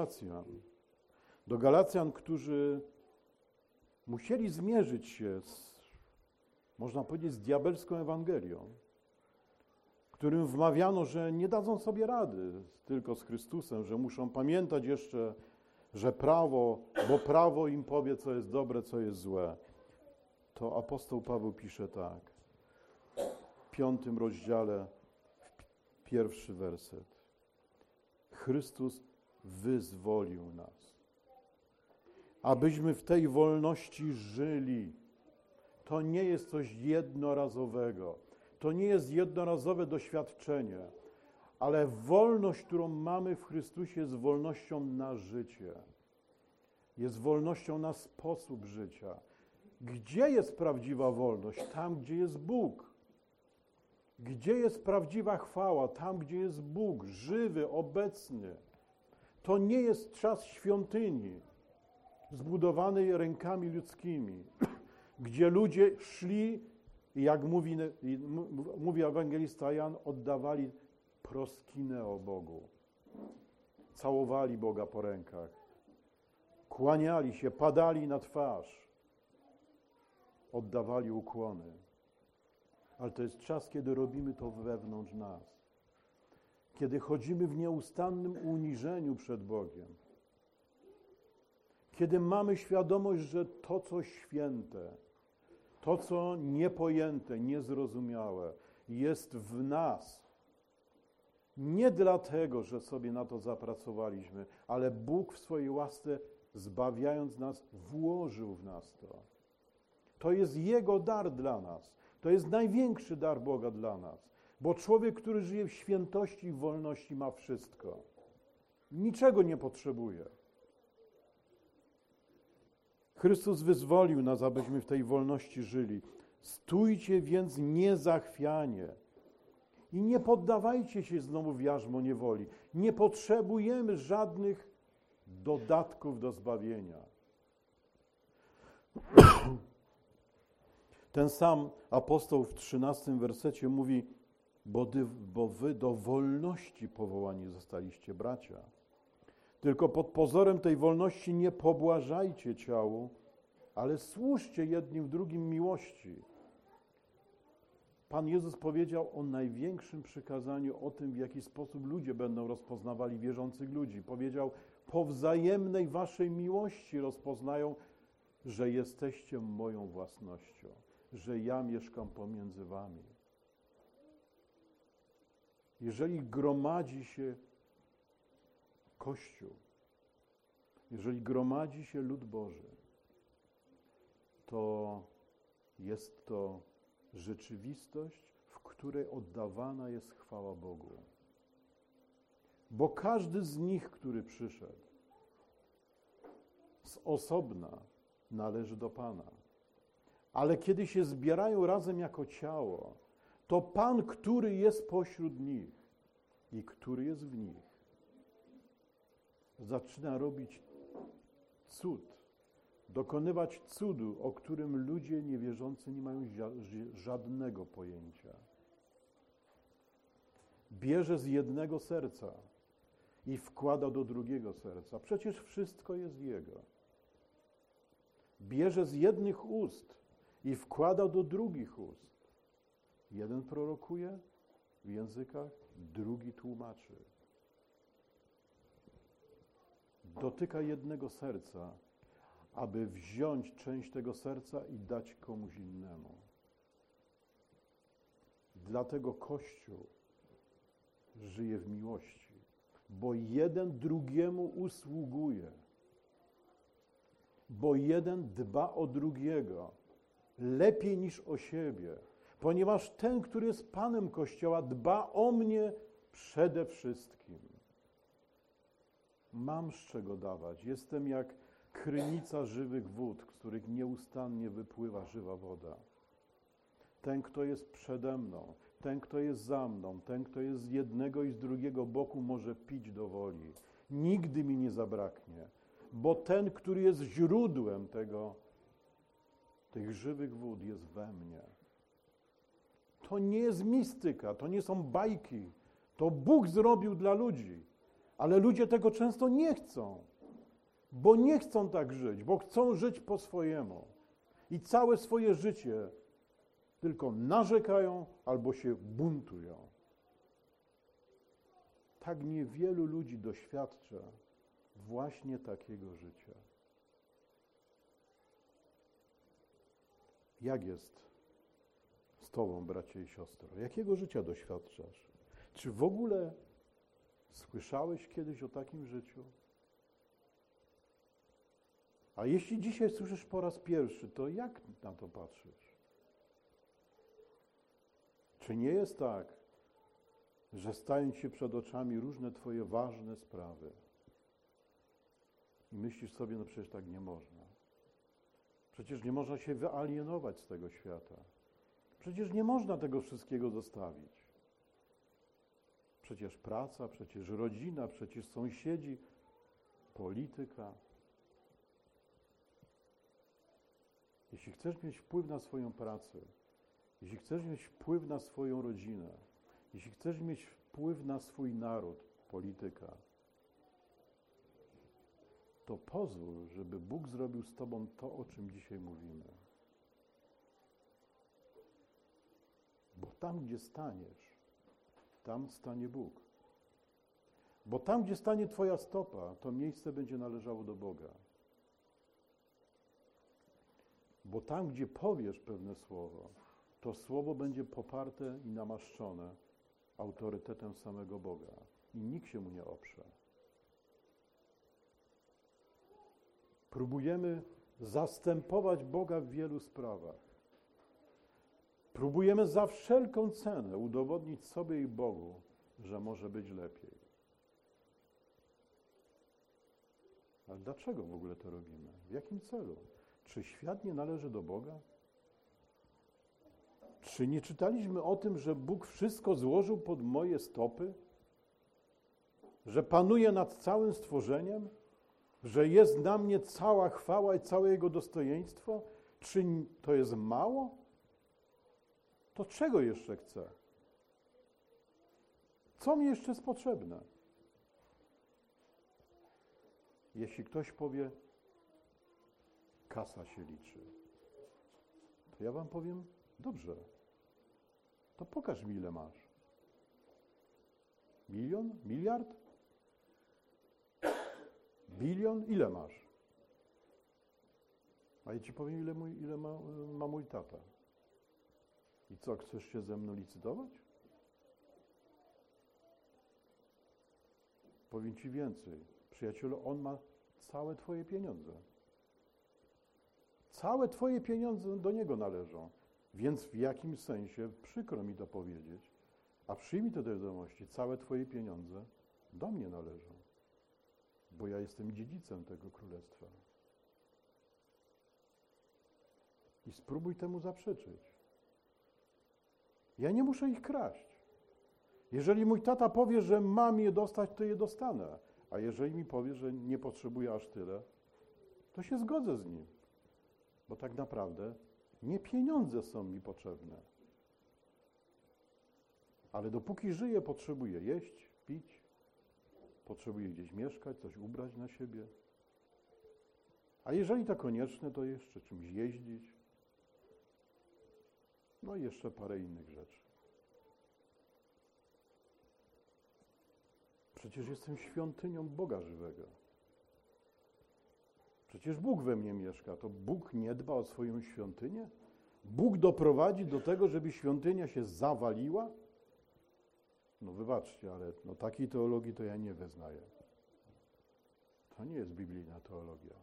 do Galacjan, którzy musieli zmierzyć się można powiedzieć, z diabelską Ewangelią, którym wmawiano, że nie dadzą sobie rady tylko z Chrystusem, że muszą pamiętać jeszcze, że bo prawo im powie, co jest dobre, co jest złe. To apostoł Paweł pisze tak, w 5 rozdziale, 1 werset. Chrystus wyzwolił nas, abyśmy w tej wolności żyli. To nie jest coś jednorazowego. To nie jest jednorazowe doświadczenie, ale wolność, którą mamy w Chrystusie, jest wolnością na życie. Jest wolnością na sposób życia. Gdzie jest prawdziwa wolność? Tam, gdzie jest Bóg. Gdzie jest prawdziwa chwała? Tam, gdzie jest Bóg, żywy, obecny. To nie jest czas świątyni, zbudowanej rękami ludzkimi, gdzie ludzie szli I jak mówi ewangelista Jan, oddawali proskinę o Bogu. Całowali Boga po rękach. Kłaniali się, padali na twarz. Oddawali ukłony. Ale to jest czas, kiedy robimy to wewnątrz nas. Kiedy chodzimy w nieustannym uniżeniu przed Bogiem. Kiedy mamy świadomość, że to, co święte, to, co niepojęte, niezrozumiałe, jest w nas. Nie dlatego, że sobie na to zapracowaliśmy, ale Bóg w swojej łasce, zbawiając nas, włożył w nas to. To jest Jego dar dla nas. To jest największy dar Boga dla nas. Bo człowiek, który żyje w świętości i wolności, ma wszystko. Niczego nie potrzebuje. Chrystus wyzwolił nas, abyśmy w tej wolności żyli. Stójcie więc niezachwianie i nie poddawajcie się znowu w jarzmo niewoli. Nie potrzebujemy żadnych dodatków do zbawienia. Ten sam apostoł w 13 wersecie mówi, bo wy do wolności powołani zostaliście, bracia. Tylko pod pozorem tej wolności nie pobłażajcie ciału, ale służcie jednym drugim miłości. Pan Jezus powiedział o największym przykazaniu, o tym, w jaki sposób ludzie będą rozpoznawali wierzących ludzi. Powiedział, po wzajemnej waszej miłości rozpoznają, że jesteście moją własnością, że ja mieszkam pomiędzy wami. Jeżeli gromadzi się Kościół, jeżeli gromadzi się lud Boży, to jest to rzeczywistość, w której oddawana jest chwała Bogu. Bo każdy z nich, który przyszedł, z osobna należy do Pana. Ale kiedy się zbierają razem jako ciało, to Pan, który jest pośród nich i który jest w nich, zaczyna robić cud, dokonywać cudu, o którym ludzie niewierzący nie mają żadnego pojęcia. Bierze z jednego serca i wkłada do drugiego serca. Przecież wszystko jest Jego. Bierze z jednych ust i wkłada do drugich ust. Jeden prorokuje w językach, drugi tłumaczy. Dotyka jednego serca, aby wziąć część tego serca i dać komuś innemu. Dlatego Kościół żyje w miłości, bo jeden drugiemu usługuje, bo jeden dba o drugiego lepiej niż o siebie, ponieważ ten, który jest Panem Kościoła, dba o mnie przede wszystkim. Mam z czego dawać. Jestem jak krynica żywych wód, z których nieustannie wypływa żywa woda. Ten, kto jest przede mną, ten, kto jest za mną, ten, kto jest z jednego i z drugiego boku, może pić do woli. Nigdy mi nie zabraknie, bo ten, który jest źródłem tych żywych wód, jest we mnie. To nie jest mistyka, to nie są bajki. To Bóg zrobił dla ludzi, ale ludzie tego często nie chcą, bo nie chcą tak żyć, bo chcą żyć po swojemu. I całe swoje życie tylko narzekają albo się buntują. Tak niewielu ludzi doświadcza właśnie takiego życia. Jak jest z Tobą, bracie i siostro? Jakiego życia doświadczasz? Czy w ogóle słyszałeś kiedyś o takim życiu? A jeśli dzisiaj słyszysz po raz pierwszy, to jak na to patrzysz? Czy nie jest tak, że stają ci się przed oczami różne Twoje ważne sprawy i myślisz sobie, no przecież tak nie można. Przecież nie można się wyalienować z tego świata. Przecież nie można tego wszystkiego zostawić. Przecież praca, przecież rodzina, przecież sąsiedzi, polityka. Jeśli chcesz mieć wpływ na swoją pracę, jeśli chcesz mieć wpływ na swoją rodzinę, jeśli chcesz mieć wpływ na swój naród, polityka, to pozwól, żeby Bóg zrobił z tobą to, o czym dzisiaj mówimy. Bo tam, gdzie staniesz, tam stanie Bóg. Bo tam, gdzie stanie twoja stopa, to miejsce będzie należało do Boga. Bo tam, gdzie powiesz pewne słowo, to słowo będzie poparte i namaszczone autorytetem samego Boga. I nikt się mu nie oprze. Próbujemy zastępować Boga w wielu sprawach. Próbujemy za wszelką cenę udowodnić sobie i Bogu, że może być lepiej. Ale dlaczego w ogóle to robimy? W jakim celu? Czy świat nie należy do Boga? Czy nie czytaliśmy o tym, że Bóg wszystko złożył pod moje stopy? Że panuje nad całym stworzeniem? Że jest na mnie cała chwała i całe Jego dostojeństwo? Czy to jest mało? To czego jeszcze chcę? Co mi jeszcze jest potrzebne? Jeśli ktoś powie, kasa się liczy, to ja wam powiem, dobrze, to pokaż mi, ile masz. 1 milion? 1 miliard? 1 bilion? Ile masz? A ja ci powiem, ile ma mój tata. I co, chcesz się ze mną licytować? Powiem ci więcej. Przyjacielu, on ma całe twoje pieniądze. Całe twoje pieniądze do niego należą. Więc w jakimś sensie, przykro mi to powiedzieć, a przyjmij to do wiadomości, całe twoje pieniądze do mnie należą. Bo ja jestem dziedzicem tego królestwa. I spróbuj temu zaprzeczyć. Ja nie muszę ich kraść. Jeżeli mój tata powie, że mam je dostać, to je dostanę. A jeżeli mi powie, że nie potrzebuję aż tyle, to się zgodzę z nim. Bo tak naprawdę nie pieniądze są mi potrzebne. Ale dopóki żyję, potrzebuję jeść, pić, potrzebuję gdzieś mieszkać, coś ubrać na siebie. A jeżeli to konieczne, to jeszcze czymś jeździć. No i jeszcze parę innych rzeczy. Przecież jestem świątynią Boga żywego. Przecież Bóg we mnie mieszka. To Bóg nie dba o swoją świątynię? Bóg doprowadzi do tego, żeby świątynia się zawaliła? No wybaczcie, ale takiej teologii to ja nie wyznaję. To nie jest biblijna teologia.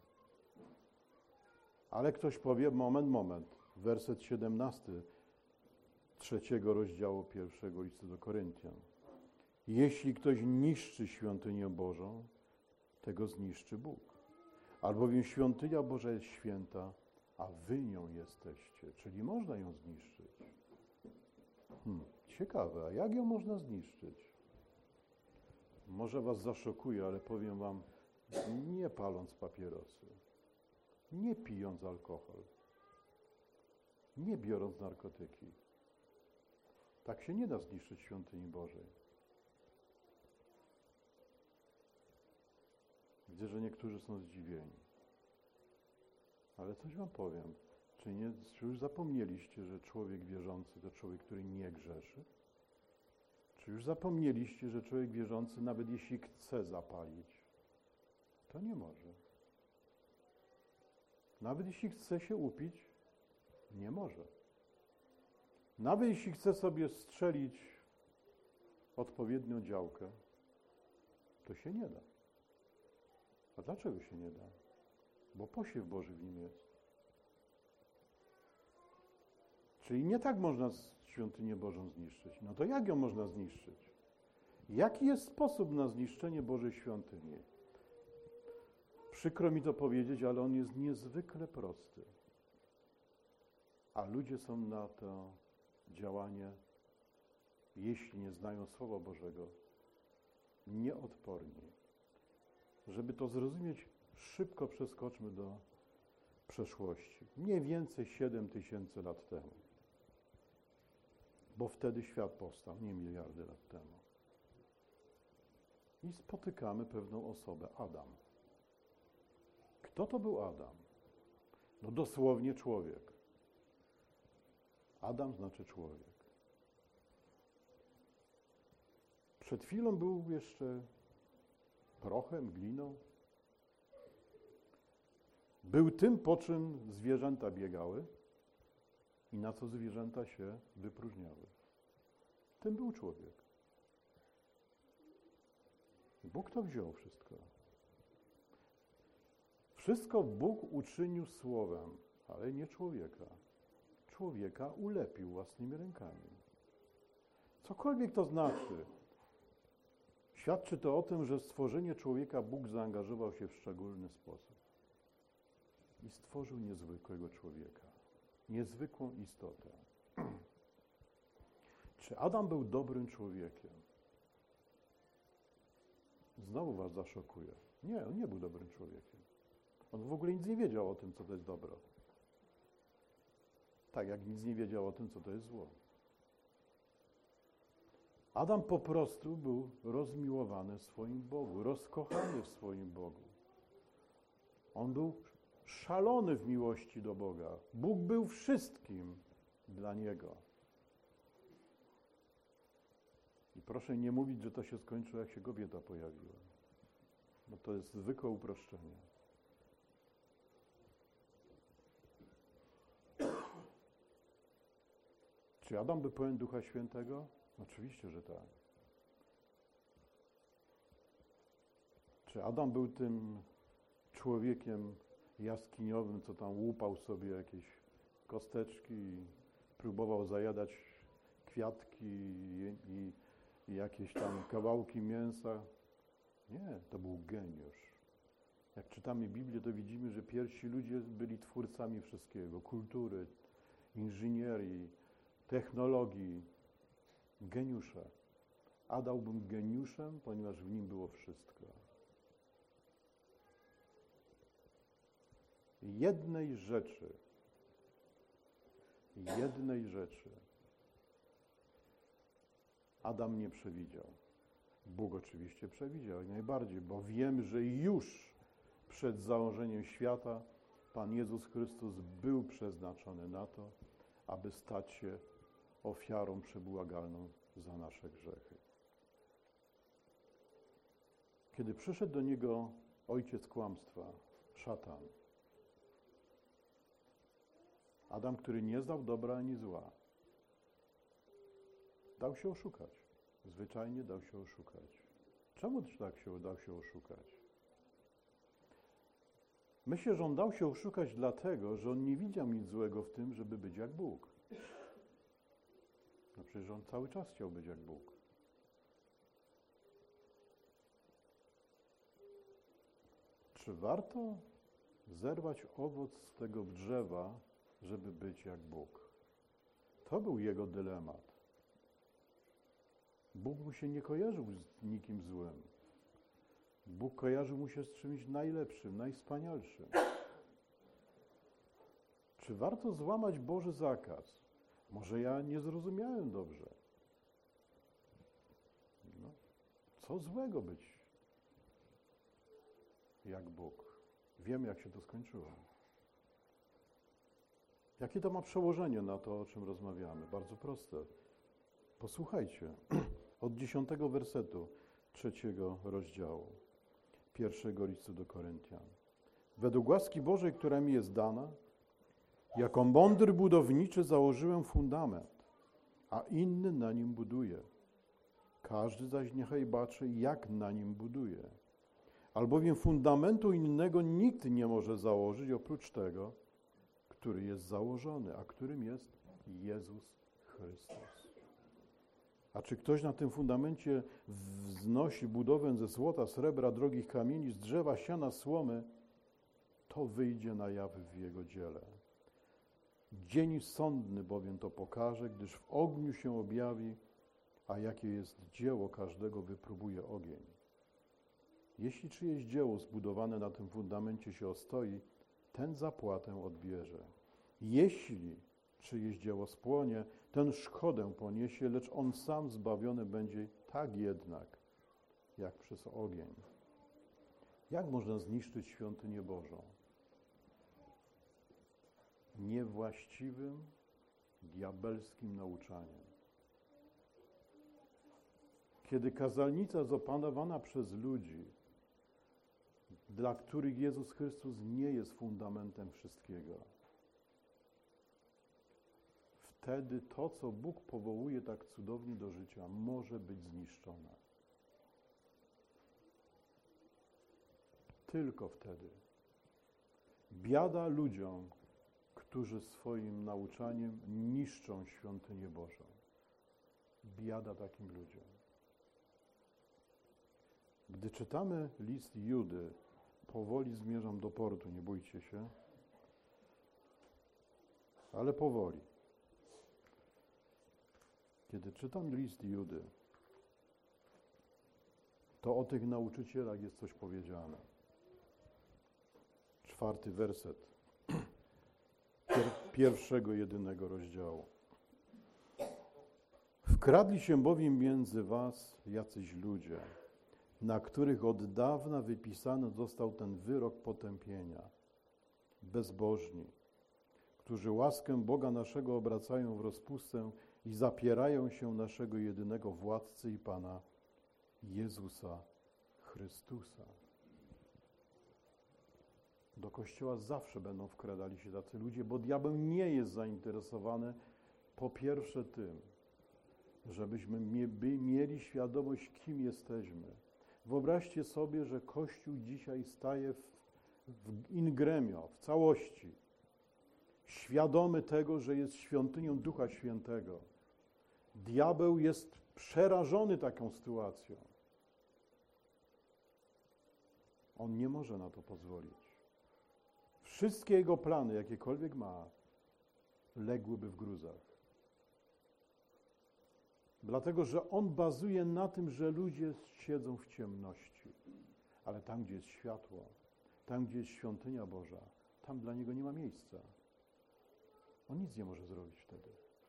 Ale ktoś powie, moment, werset 17 3 rozdziału 1 listu do Koryntian. Jeśli ktoś niszczy świątynię Bożą, tego zniszczy Bóg. Albowiem świątynia Boża jest święta, a wy nią jesteście, czyli można ją zniszczyć. Ciekawe, a jak ją można zniszczyć? Może was zaszokuje, ale powiem wam, nie paląc papierosy, nie pijąc alkohol, nie biorąc narkotyki. Tak się nie da zniszczyć świątyni Bożej. Widzę, że niektórzy są zdziwieni. Ale coś wam powiem. Czy już zapomnieliście, że człowiek wierzący to człowiek, który nie grzeszy? Czy już zapomnieliście, że człowiek wierzący, nawet jeśli chce zapalić, to nie może? Nawet jeśli chce się upić, nie może. Nawet jeśli chce sobie strzelić odpowiednią działkę, to się nie da. A dlaczego się nie da? Bo posiew Boży w nim jest. Czyli nie tak można świątynię Bożą zniszczyć. No to jak ją można zniszczyć? Jaki jest sposób na zniszczenie Bożej świątyni? Przykro mi to powiedzieć, ale on jest niezwykle prosty. A ludzie są na to działanie, jeśli nie znają Słowa Bożego, nieodporni. Żeby to zrozumieć, szybko przeskoczmy do przeszłości. Mniej więcej 7000 lat temu. bo wtedy świat powstał, nie miliardy lat temu. I spotykamy pewną osobę, Adam. Kto to był Adam? No dosłownie człowiek. Adam znaczy człowiek. Przed chwilą był jeszcze prochem, gliną. Był tym, po czym zwierzęta biegały i na co zwierzęta się wypróżniały. Tym był człowiek. Bóg to wziął wszystko. Wszystko Bóg uczynił słowem, ale nie człowieka. Człowieka ulepił własnymi rękami. Cokolwiek to znaczy, świadczy to o tym, że stworzenie człowieka Bóg zaangażował się w szczególny sposób. I stworzył niezwykłego człowieka. Niezwykłą istotę. Czy Adam był dobrym człowiekiem? Znowu was zaszokuje. Nie, on nie był dobrym człowiekiem. On w ogóle nic nie wiedział o tym, co to jest dobro. Tak jak nic nie wiedział o tym, co to jest zło. Adam po prostu był rozmiłowany w swoim Bogu, rozkochany w swoim Bogu. On był szalony w miłości do Boga. Bóg był wszystkim dla niego. I proszę nie mówić, że to się skończyło, jak się kobieta pojawiła. Bo to jest zwykłe uproszczenie. Czy Adam był pełen Ducha Świętego? Oczywiście, że tak. Czy Adam był tym człowiekiem jaskiniowym, co tam łupał sobie jakieś kosteczki i próbował zajadać kwiatki i jakieś tam kawałki mięsa? Nie, to był geniusz. Jak czytamy Biblię, to widzimy, że pierwsi ludzie byli twórcami wszystkiego. Kultury, inżynierii, technologii. Geniusze. Adam był geniuszem, ponieważ w nim było wszystko. Jednej rzeczy Adam nie przewidział. Bóg oczywiście przewidział jak najbardziej, bo wiem, że już przed założeniem świata Pan Jezus Chrystus był przeznaczony na to, aby stać się ofiarą przebłagalną za nasze grzechy. Kiedy przyszedł do Niego ojciec kłamstwa, szatan, Adam, który nie znał dobra ani zła, dał się oszukać. Zwyczajnie dał się oszukać. Czemu tak dał się oszukać? Myślę, że on dał się oszukać dlatego, że on nie widział nic złego w tym, żeby być jak Bóg. No przecież on cały czas chciał być jak Bóg. Czy warto zerwać owoc z tego drzewa, żeby być jak Bóg? To był jego dylemat. Bóg mu się nie kojarzył z nikim złym. Bóg kojarzył mu się z czymś najlepszym, najwspanialszym. Czy warto złamać Boży zakaz? Może ja nie zrozumiałem dobrze. No, co złego być jak Bóg? Wiem, jak się to skończyło. Jakie to ma przełożenie na to, o czym rozmawiamy? Bardzo proste. Posłuchajcie. Od 10 wersetu 3 rozdziału 1 listu do Koryntian. Według łaski Bożej, która mi jest dana, jako mądry budowniczy założyłem fundament, a inny na nim buduje. Każdy zaś niechaj baczy, jak na nim buduje. Albowiem fundamentu innego nikt nie może założyć oprócz tego, który jest założony, a którym jest Jezus Chrystus. A czy ktoś na tym fundamencie wznosi budowę ze złota, srebra, drogich kamieni, z drzewa, siana, słomy, to wyjdzie na jaw w jego dziele. Dzień sądny bowiem to pokaże, gdyż w ogniu się objawi, a jakie jest dzieło każdego wypróbuje ogień. Jeśli czyjeś dzieło zbudowane na tym fundamencie się ostoi, ten zapłatę odbierze. Jeśli czyjeś dzieło spłonie, ten szkodę poniesie, lecz on sam zbawiony będzie tak jednak, jak przez ogień. Jak można zniszczyć świątynię Bożą? Niewłaściwym, diabelskim nauczaniem. Kiedy kazalnica jest opanowana przez ludzi, dla których Jezus Chrystus nie jest fundamentem wszystkiego, wtedy to, co Bóg powołuje tak cudownie do życia, może być zniszczone. Tylko wtedy. Biada ludziom, którzy swoim nauczaniem niszczą świątynię Bożą. Biada takim ludziom. Gdy czytamy list Judy, powoli zmierzam do portu, nie bójcie się, ale powoli. Kiedy czytam list Judy, to o tych nauczycielach jest coś powiedziane. 4 werset pierwszego jedynego rozdziału. Wkradli się bowiem między was jacyś ludzie, na których od dawna wypisany został ten wyrok potępienia. Bezbożni, którzy łaskę Boga naszego obracają w rozpustę i zapierają się naszego jedynego władcy i Pana, Jezusa Chrystusa. Do Kościoła zawsze będą wkradali się tacy ludzie, bo diabeł nie jest zainteresowany po pierwsze tym, żebyśmy mieli świadomość, kim jesteśmy. Wyobraźcie sobie, że Kościół dzisiaj staje w in gremio, w całości, świadomy tego, że jest świątynią Ducha Świętego. Diabeł jest przerażony taką sytuacją. On nie może na to pozwolić. Wszystkie jego plany, jakiekolwiek ma, ległyby w gruzach. Dlatego, że on bazuje na tym, że ludzie siedzą w ciemności. Ale tam, gdzie jest światło, tam, gdzie jest świątynia Boża, tam dla niego nie ma miejsca. On nic nie może zrobić wtedy.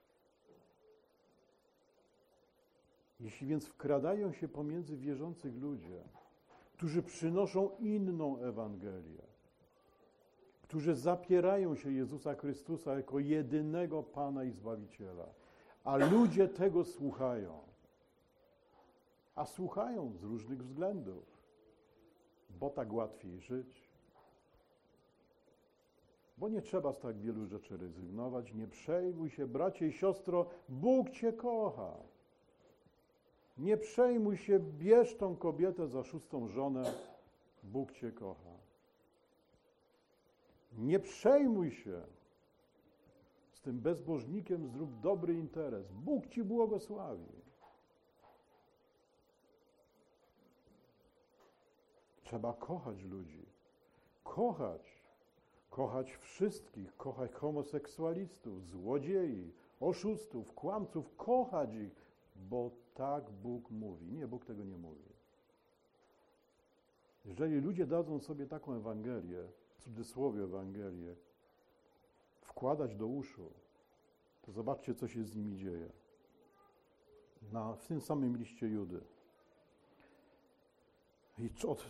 Jeśli więc wkradają się pomiędzy wierzących ludzie, którzy przynoszą inną Ewangelię, którzy zapierają się Jezusa Chrystusa jako jedynego Pana i Zbawiciela, a ludzie tego słuchają. A słuchają z różnych względów, bo tak łatwiej żyć, bo nie trzeba z tak wielu rzeczy rezygnować. Nie przejmuj się, bracie i siostro, Bóg cię kocha. Nie przejmuj się, bierz tą kobietę za 6. żonę, Bóg cię kocha. Nie przejmuj się, z tym bezbożnikiem zrób dobry interes. Bóg ci błogosławi. Trzeba kochać ludzi. Kochać wszystkich. Kochać homoseksualistów, złodziei, oszustów, kłamców. Kochać ich, bo tak Bóg mówi. Nie, Bóg tego nie mówi. Jeżeli ludzie dadzą sobie taką Ewangelię, w cudzysłowie Ewangelię, wkładać do uszu, to zobaczcie, co się z nimi dzieje. W tym samym liście Judy. I od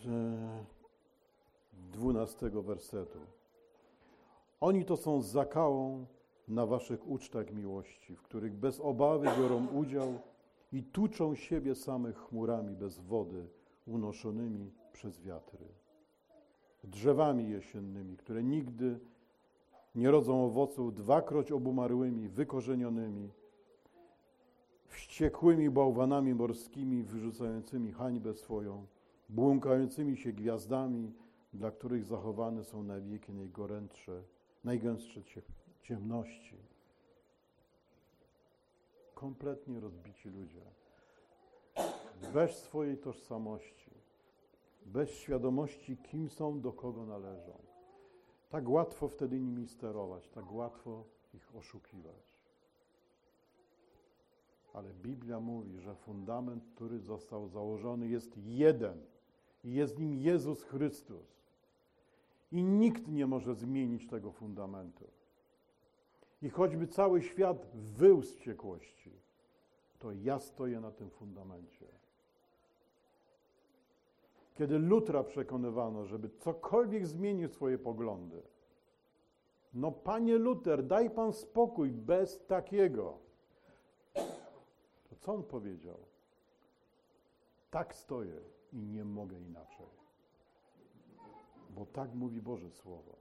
12 wersetu. Oni to są zakałą na waszych ucztach miłości, w których bez obawy biorą udział i tuczą siebie samych chmurami bez wody, unoszonymi przez wiatry. Drzewami jesiennymi, które nigdy nie rodzą owoców, dwakroć obumarłymi, wykorzenionymi, wściekłymi bałwanami morskimi, wyrzucającymi hańbę swoją, błąkającymi się gwiazdami, dla których zachowane są na wieki najgęstsze ciemności. Kompletnie rozbici ludzie. Bez swojej tożsamości, bez świadomości, kim są, do kogo należą. Tak łatwo wtedy nimi sterować, tak łatwo ich oszukiwać. Ale Biblia mówi, że fundament, który został założony, jest jeden i jest nim Jezus Chrystus. I nikt nie może zmienić tego fundamentu. i choćby cały świat wył z wściekłości, to ja stoję na tym fundamencie. Kiedy Lutra przekonywano, żeby cokolwiek zmienił swoje poglądy, no panie Luter, daj pan spokój, bez takiego. To co on powiedział? Tak stoję i nie mogę inaczej. Bo tak mówi Boże Słowo.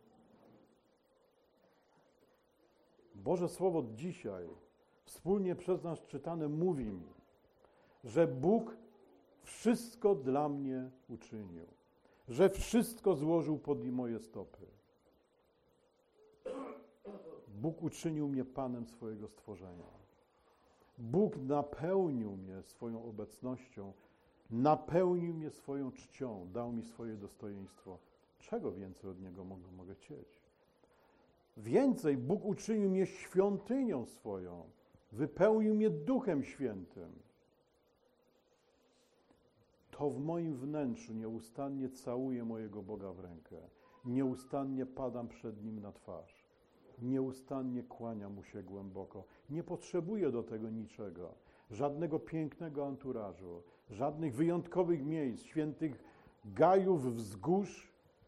Boże Słowo dzisiaj, wspólnie przez nas czytane, mówi mi, że Bóg wszystko dla mnie uczynił. Że wszystko złożył pod moje stopy. Bóg uczynił mnie Panem swojego stworzenia. Bóg napełnił mnie swoją obecnością, napełnił mnie swoją czcią, dał mi swoje dostojeństwo. Czego więcej od Niego mogę chcieć? Więcej, Bóg uczynił mnie świątynią swoją, wypełnił mnie Duchem Świętym. To w moim wnętrzu nieustannie całuję mojego Boga w rękę. Nieustannie padam przed Nim na twarz. Nieustannie kłaniam Mu się głęboko. Nie potrzebuję do tego niczego. Żadnego pięknego anturażu, żadnych wyjątkowych miejsc, świętych gajów, wzgórz,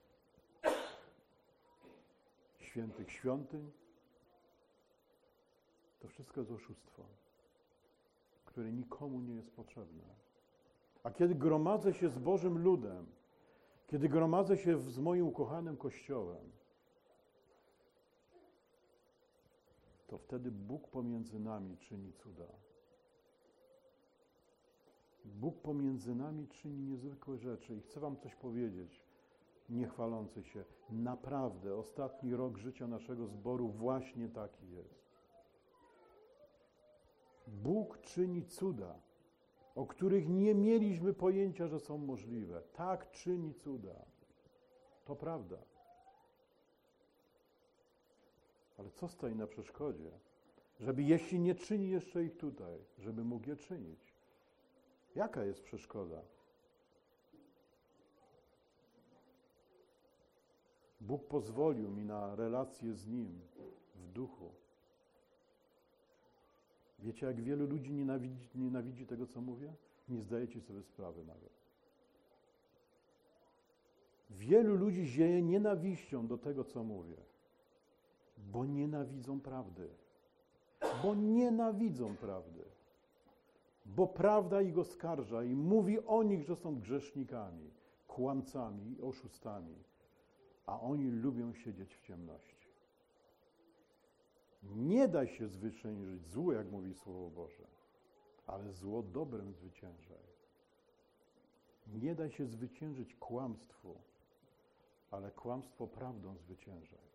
świętych świątyń. To wszystko jest oszustwo, które nikomu nie jest potrzebne. A kiedy gromadzę się z Bożym ludem, kiedy gromadzę się z moim ukochanym Kościołem, to wtedy Bóg pomiędzy nami czyni cuda. Bóg pomiędzy nami czyni niezwykłe rzeczy i chcę wam coś powiedzieć, nie chwalący się. Naprawdę, ostatni rok życia naszego zboru właśnie taki jest. Bóg czyni cuda, o których nie mieliśmy pojęcia, że są możliwe. Tak czyni cuda. To prawda. Ale co stoi na przeszkodzie? Żeby, jeśli nie czyni jeszcze ich tutaj, żeby mógł je czynić. Jaka jest przeszkoda? Bóg pozwolił mi na relację z Nim w duchu. Wiecie, jak wielu ludzi nienawidzi tego, co mówię? Nie zdajecie sobie sprawy nawet. Wielu ludzi zieje nienawiścią do tego, co mówię, bo nienawidzą prawdy. Bo nienawidzą prawdy. Bo prawda ich oskarża i mówi o nich, że są grzesznikami, kłamcami i oszustami, a oni lubią siedzieć w ciemności. Nie da się zwyciężyć zło, jak mówi Słowo Boże, ale zło dobrem zwyciężaj. Nie da się zwyciężyć kłamstwu, ale kłamstwo prawdą zwyciężaj.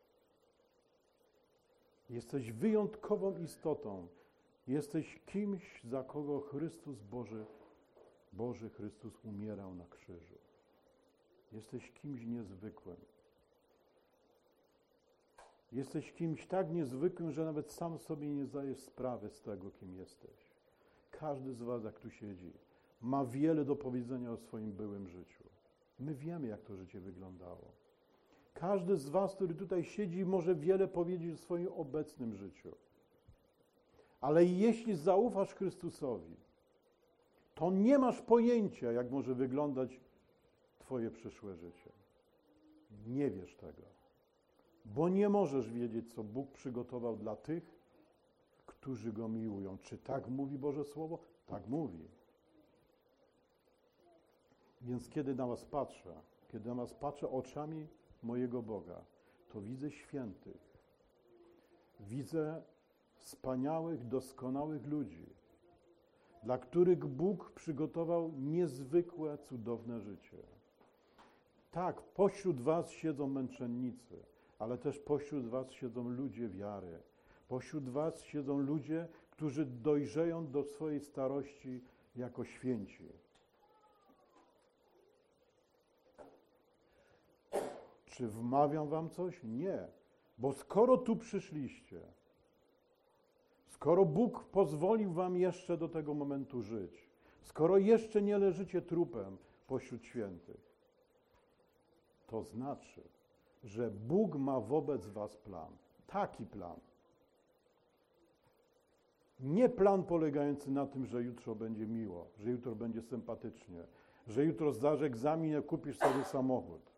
Jesteś wyjątkową istotą. Jesteś kimś, za kogo Chrystus Boży Chrystus umierał na krzyżu. Jesteś kimś niezwykłym. Jesteś kimś tak niezwykłym, że nawet sam sobie nie zdajesz sprawy z tego, kim jesteś. Każdy z was, jak tu siedzi, ma wiele do powiedzenia o swoim byłym życiu. My wiemy, jak to życie wyglądało. Każdy z was, który tutaj siedzi, może wiele powiedzieć o swoim obecnym życiu. Ale jeśli zaufasz Chrystusowi, to nie masz pojęcia, jak może wyglądać twoje przyszłe życie. Nie wiesz tego. Bo nie możesz wiedzieć, co Bóg przygotował dla tych, którzy Go miłują. Czy tak mówi Boże Słowo? Tak mówi. Więc kiedy na was patrzę oczami mojego Boga, to widzę świętych. Widzę wspaniałych, doskonałych ludzi, dla których Bóg przygotował niezwykłe, cudowne życie. Tak, pośród was siedzą męczennicy, ale też pośród was siedzą ludzie wiary. Pośród was siedzą ludzie, którzy dojrzeją do swojej starości jako święci. Czy wmawiam wam coś? Nie. Bo skoro tu przyszliście, skoro Bóg pozwolił wam jeszcze do tego momentu żyć, skoro jeszcze nie leżycie trupem pośród świętych, to znaczy, że Bóg ma wobec was plan. Taki plan. Nie plan polegający na tym, że jutro będzie miło, że jutro będzie sympatycznie, że jutro zdasz egzamin i kupisz sobie samochód.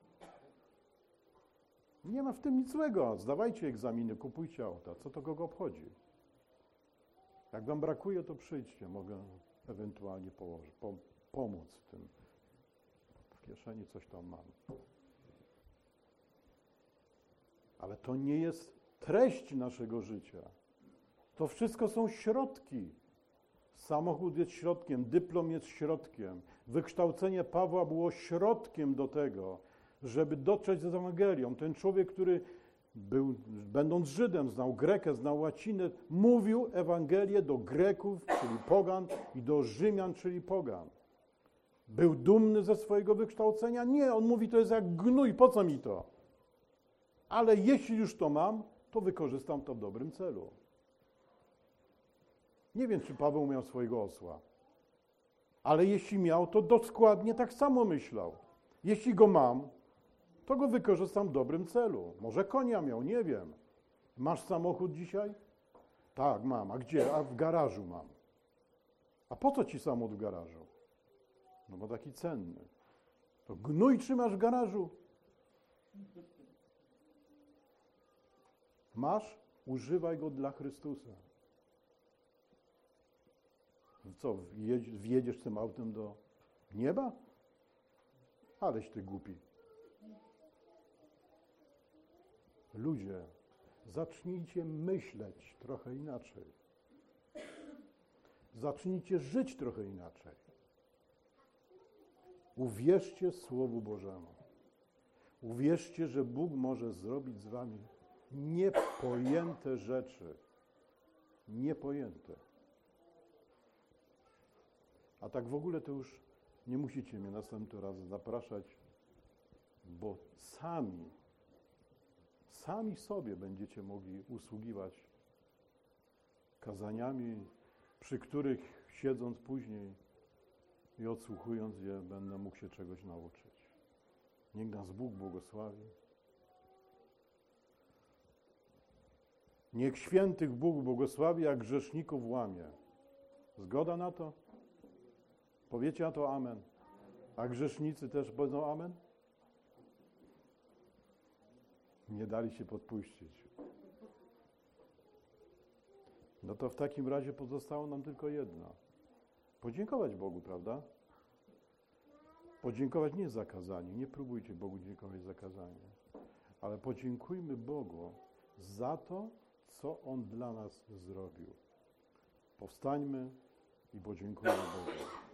Nie ma w tym nic złego. Zdawajcie egzaminy, kupujcie auta. Co to kogo obchodzi? Jak wam brakuje, to przyjdźcie. Mogę ewentualnie pomóc w tym. W kieszeni coś tam mam. Ale to nie jest treść naszego życia. To wszystko są środki. Samochód jest środkiem, dyplom jest środkiem. Wykształcenie Pawła było środkiem do tego, żeby dotrzeć z Ewangelią. Ten człowiek, który był, będąc Żydem, znał Grekę, znał łacinę, mówił Ewangelię do Greków, czyli pogan, i do Rzymian, czyli pogan. Był dumny ze swojego wykształcenia? Nie, on mówi, to jest jak gnój, po co mi to? Ale jeśli już to mam, to wykorzystam to w dobrym celu. Nie wiem, czy Paweł miał swojego osła, ale jeśli miał, to dokładnie tak samo myślał. Jeśli go mam, to go wykorzystam w dobrym celu. Może konia miał, nie wiem. Masz samochód dzisiaj? Tak, mam. A gdzie? A w garażu mam. A po co ci samochód w garażu? No bo taki cenny. To gnój trzymasz w garażu. Masz? Używaj go dla Chrystusa. Co, wjedziesz tym autem do nieba? Aleś ty głupi. Ludzie, zacznijcie myśleć trochę inaczej. Zacznijcie żyć trochę inaczej. Uwierzcie Słowu Bożemu. Uwierzcie, że Bóg może zrobić z wami niepojęte rzeczy. Niepojęte. A tak w ogóle to już nie musicie mnie następnym razem zapraszać, bo sami sobie będziecie mogli usługiwać kazaniami, przy których siedząc później i odsłuchując je, będę mógł się czegoś nauczyć. Niech nas Bóg błogosławi. Niech świętych Bóg błogosławi, a grzeszników łamie. Zgoda na to? Powiecie na to amen. A grzesznicy też powiedzą amen? Nie dali się podpuścić. No to w takim razie pozostało nam tylko jedno. Podziękować Bogu, prawda? Podziękować nie za kazanie. Nie próbujcie Bogu dziękować za kazanie. Ale podziękujmy Bogu za to, co On dla nas zrobił. Powstańmy i podziękujmy Bogu.